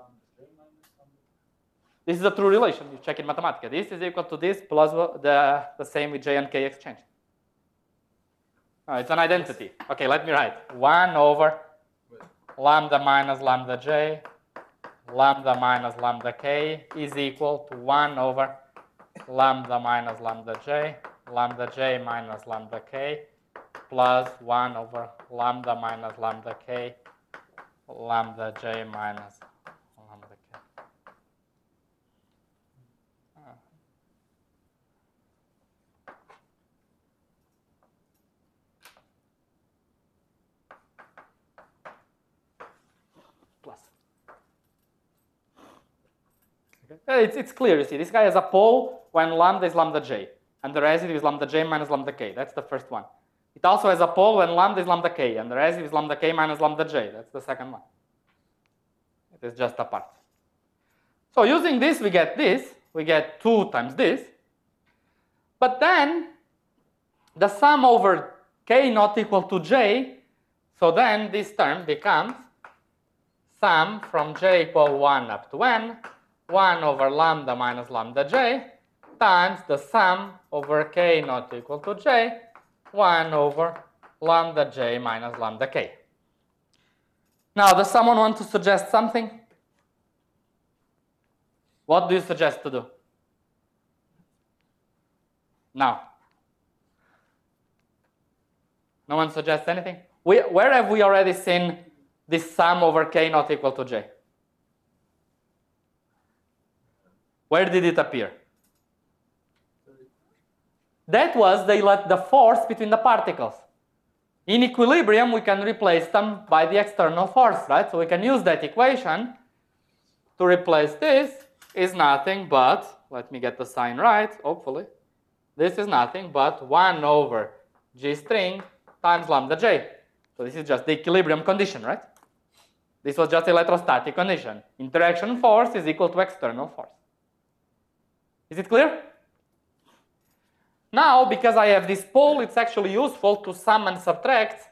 This is a true relation. You check in Mathematica. This is equal to this plus the, the same with j and k exchanged. Oh, it's an identity. Okay, let me write. one over lambda minus lambda j, lambda minus lambda k is equal to one over lambda minus lambda j, lambda j minus lambda k, plus one over lambda minus lambda k, lambda j minus lambda k. Ah. Plus. Okay. It's, it's clear, you see, this guy has a pole when lambda is lambda j, and the residue is lambda j minus lambda k. That's the first one. It also has a pole when lambda is lambda k, and the residue is lambda k minus lambda j. That's the second one. It is just a part. So using this, we get this. We get two times this. But then, the sum over k not equal to j, so then this term becomes sum from j equal one up to n, one over lambda minus lambda j, times the sum over k not equal to j, one over lambda j minus lambda k. Now, does someone want to suggest something? What do you suggest to do? Now. No one suggests anything? We, where have we already seen this sum over k not equal to j? Where did it appear? That was the, the force between the particles. In equilibrium, we can replace them by the external force, right? So we can use that equation to replace this is nothing but, let me get the sign right, hopefully. This is nothing but one over g string times lambda j. So this is just the equilibrium condition, right? This was just electrostatic condition. Interaction force is equal to external force. Is it clear? Now, because I have this pole, it's actually useful to sum and subtract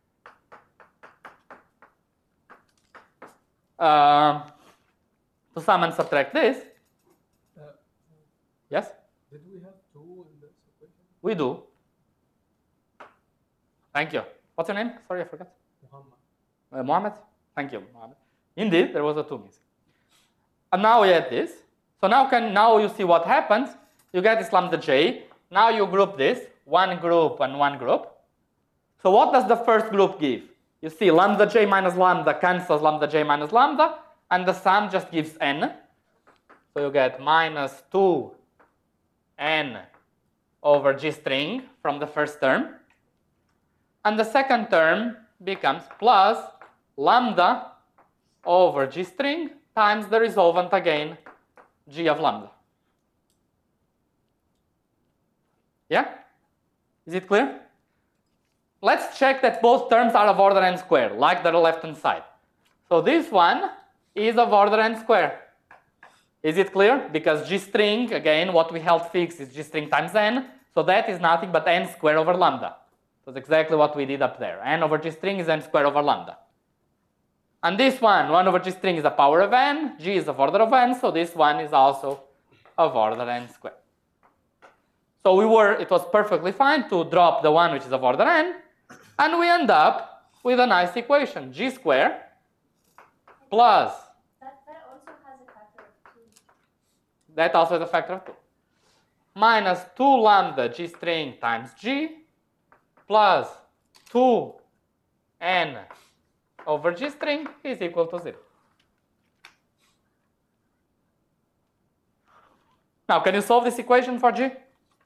uh, to sum and subtract this. Uh, Yes? Did we have two in this equation? We do. Thank you. What's your name? Sorry, I forgot. Muhammad. Uh, Mohammed? Thank you, Mohammed. Indeed, there was a two missing. And now we add this. So now can now you see what happens. You get this lambda j. Now you group this, one group and one group. So what does the first group give? You see lambda j minus lambda cancels lambda j minus lambda, and the sum just gives n. So you get minus two n over g string from the first term. And the second term becomes plus lambda over g string times the resolvent again, g of lambda. Yeah? Is it clear? Let's check that both terms are of order n squared, like the left-hand side. So this one is of order n squared. Is it clear? Because g string, again, what we held fixed is g string times n, so that is nothing but n squared over lambda. That's exactly what we did up there. N over g string is n squared over lambda. And this one, one over g string is the power of n, g is of order of n, so this one is also of order n squared. So we were, it was perfectly fine to drop the one which is of order n, and we end up with a nice equation, g squared plus, That, that also has a factor of two. that also is a factor of two, minus two lambda g string times g plus two n over g string is equal to zero. Now, can you solve this equation for g?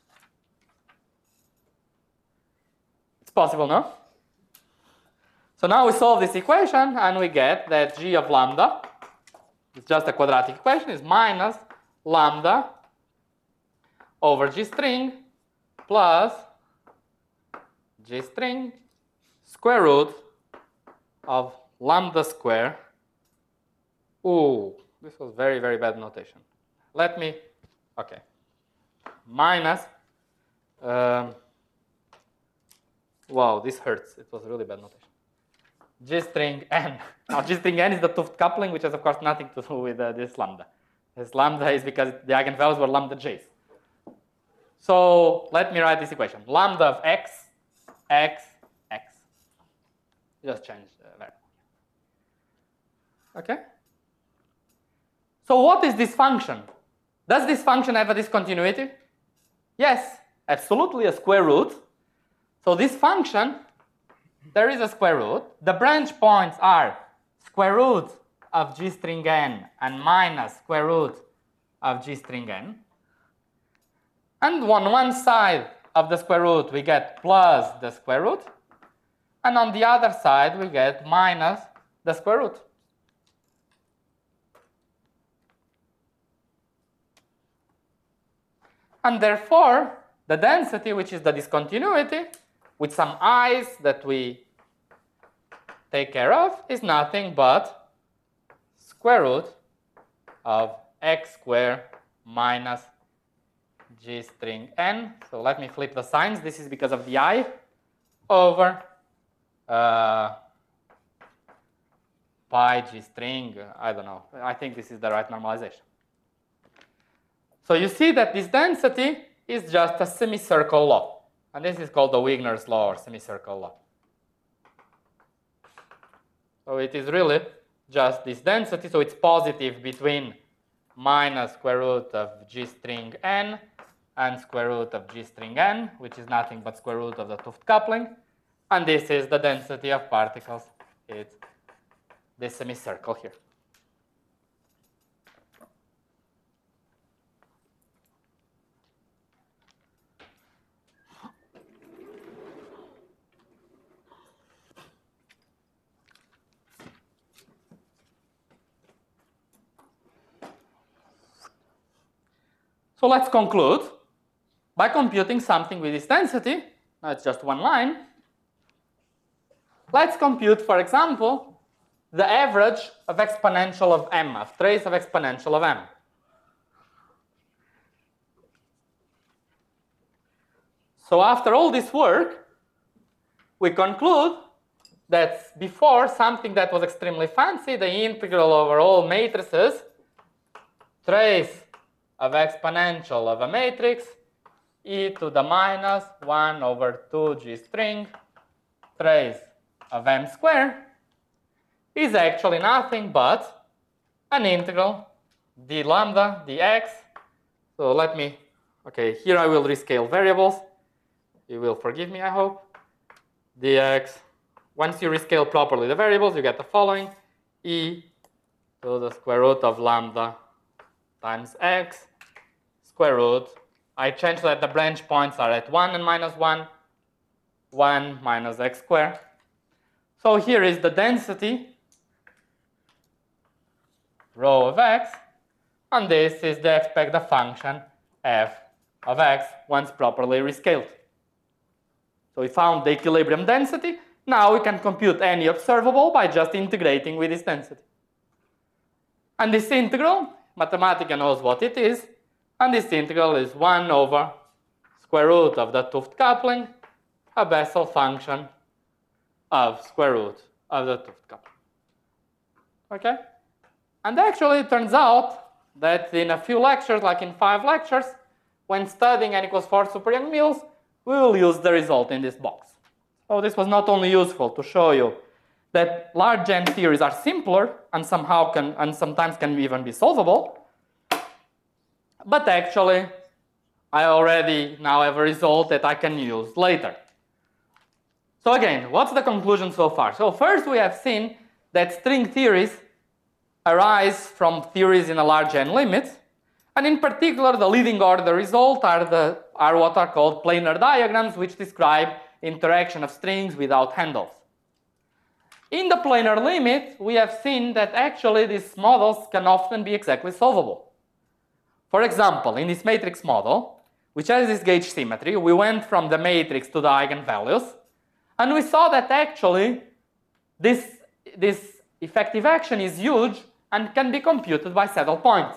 It's possible, no? So now we solve this equation and we get that g of lambda, it's just a quadratic equation, is minus lambda over g string plus g string square root of lambda square. Ooh, this was very, very bad notation. Let me, okay, minus, um, wow, this hurts. It was really bad notation. G string n. Now, G string n is the 't Hooft coupling, which has, of course, nothing to do with uh, this lambda. This lambda is because the eigenvalues were lambda j's. So let me write this equation. Lambda of x, x, x. Just change the variable. Okay? So what is this function? Does this function have a discontinuity? Yes, absolutely, a square root. So this function, there is a square root. The branch points are square root of g string n and minus square root of g string n. And on one side of the square root, we get plus the square root. And on the other side, we get minus the square root. And therefore, the density, which is the discontinuity, with some i's that we take care of, is nothing but square root of x squared minus g string n. So let me flip the signs. This is because of the I over uh, pi g string. I don't know. I think this is the right normalization. So you see that this density is just a semicircle law. And this is called the Wigner's law or semicircle law. So it is really just this density, so it's positive between minus square root of G string n and square root of G string n, which is nothing but square root of the 't Hooft coupling. And this is the density of particles. It's this semicircle here. So let's conclude by computing something with this density. Now it's just one line. Let's compute, for example, the average of exponential of m, of trace of exponential of m. So after all this work, we conclude that before something that was extremely fancy, the integral over all matrices, trace of exponential of a matrix, e to the minus one over two G string, trace of m squared, is actually nothing but an integral d lambda dx. So let me, okay, here I will rescale variables. You will forgive me, I hope. Dx. Once you rescale properly the variables, you get the following: e to the square root of lambda times x square root. I change that the branch points are at one and minus one, one minus x squared. So here is the density, rho of x, and this is the expected function f of x once properly rescaled. So we found the equilibrium density. Now we can compute any observable by just integrating with this density. And this integral, Mathematica knows what it is, and this integral is one over square root of the 't Hooft coupling, a Bessel function of square root of the 't Hooft coupling. Okay? And actually it turns out that in a few lectures, like in five lectures, when studying n equals four super Young Mills, we will use the result in this box. So this was not only useful to show you that large n theories are simpler and somehow can and sometimes can even be solvable, but actually I already now have a result that I can use later. So again, what's the conclusion so far? So first we have seen that string theories arise from theories in a large n limit, and in particular the leading order result are, the, are what are called planar diagrams, which describe interaction of strings without handles. In the planar limit, we have seen that actually these models can often be exactly solvable. For example, in this matrix model, which has this gauge symmetry, we went from the matrix to the eigenvalues, and we saw that actually this, this effective action is huge and can be computed by saddle point.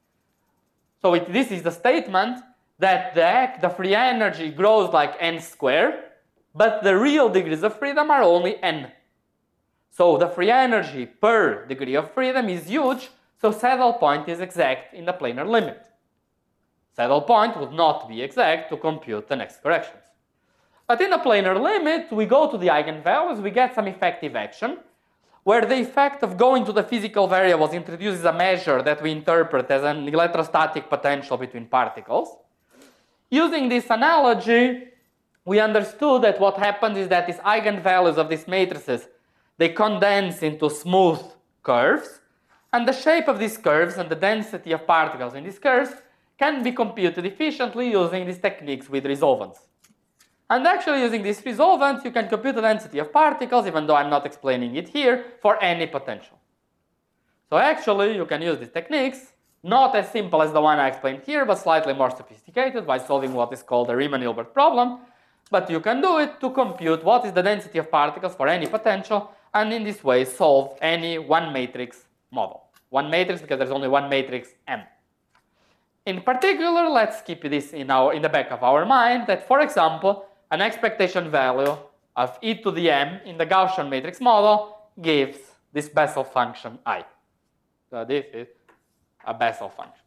So it, this is the statement that the, the free energy grows like n squared, but the real degrees of freedom are only n. So the free energy per degree of freedom is huge, so saddle point is exact in the planar limit. Saddle point would not be exact to compute the next corrections. But in the planar limit, we go to the eigenvalues, we get some effective action, where the effect of going to the physical variables introduces a measure that we interpret as an electrostatic potential between particles. Using this analogy, we understood that what happens is that these eigenvalues of these matrices, they condense into smooth curves, and the shape of these curves and the density of particles in these curves can be computed efficiently using these techniques with resolvents. And actually using these resolvents, you can compute the density of particles, even though I'm not explaining it here, for any potential. So actually, you can use these techniques, not as simple as the one I explained here, but slightly more sophisticated by solving what is called the Riemann-Hilbert problem. But you can do it to compute what is the density of particles for any potential, and in this way solve any one matrix model. One matrix because there's only one matrix M. In particular, let's keep this in, our, in the back of our mind that, for example, an expectation value of e to the m in the Gaussian matrix model gives this Bessel function I. So this is a Bessel function.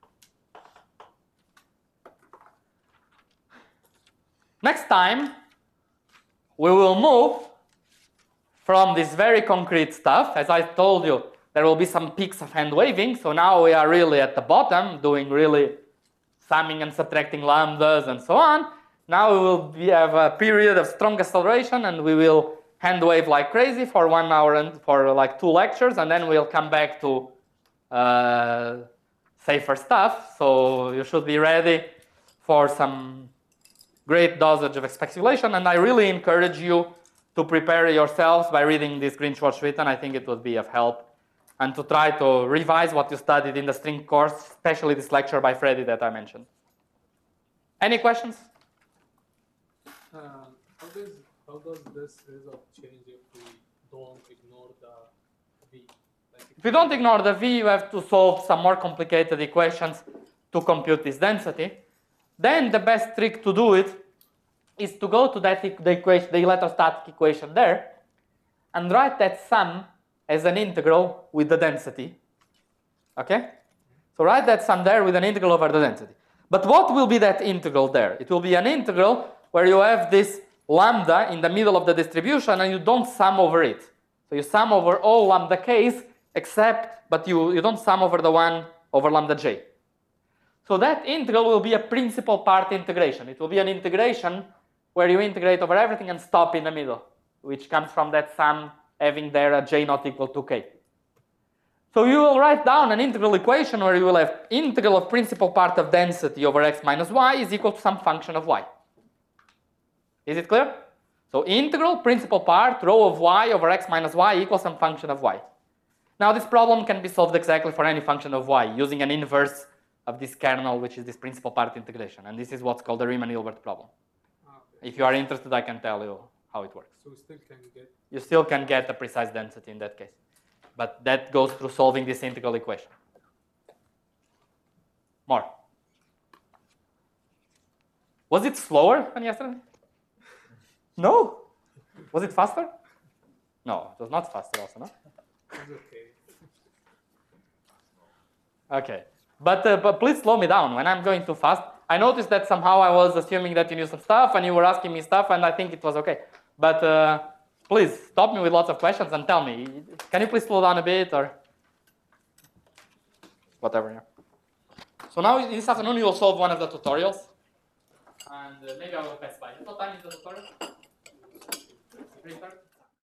Next time, we will move from this very concrete stuff. As I told you, there will be some peaks of hand waving. So now we are really at the bottom, doing really summing and subtracting lambdas and so on. Now we will be, have a period of strong acceleration, and we will hand wave like crazy for one hour and for like two lectures, and then we'll come back to uh, safer stuff. So you should be ready for some great dosage of speculation, and I really encourage you to prepare yourselves by reading this Green-Schwarz-Schwitten. I think it would be of help, and to try to revise what you studied in the string course, especially this lecture by Freddy that I mentioned. Any questions? Um, how does how does this result change if we don't ignore the v? Like If you don't ignore the v, you have to solve some more complicated equations to compute this density. Then the best trick to do it is to go to that e the equation, the electrostatic equation there, and write that sum as an integral with the density. Okay? So write that sum there with an integral over the density. But what will be that integral there? It will be an integral where you have this lambda in the middle of the distribution and you don't sum over it. So you sum over all lambda k's except, but you, you don't sum over the one over lambda j. So that integral will be a principal part integration. It will be an integration where you integrate over everything and stop in the middle, which comes from that sum having there a j not equal to k. So you will write down an integral equation where you will have integral of principal part of density over x minus y is equal to some function of y. Is it clear? So integral principal part rho of y over x minus y equals some function of y. Now this problem can be solved exactly for any function of y using an inverse of this kernel, which is this principal part integration. And this is what's called the Riemann-Hilbert problem. ah, okay. If you are interested, I can tell you how it works. So we still can get You still can get a precise density in that case. But that goes through solving this integral equation. More. Was it slower than yesterday? No? Was it faster? No, it was not faster also, no? it's okay. Okay. But, uh, but please slow me down when I'm going too fast. I noticed that somehow I was assuming that you knew some stuff and you were asking me stuff and I think it was okay. But uh, please stop me with lots of questions and tell me. Can you please slow down a bit or whatever? Yeah. So now this afternoon you will solve one of the tutorials. And uh, maybe I will pass by. What time is the tutorial? three thirty?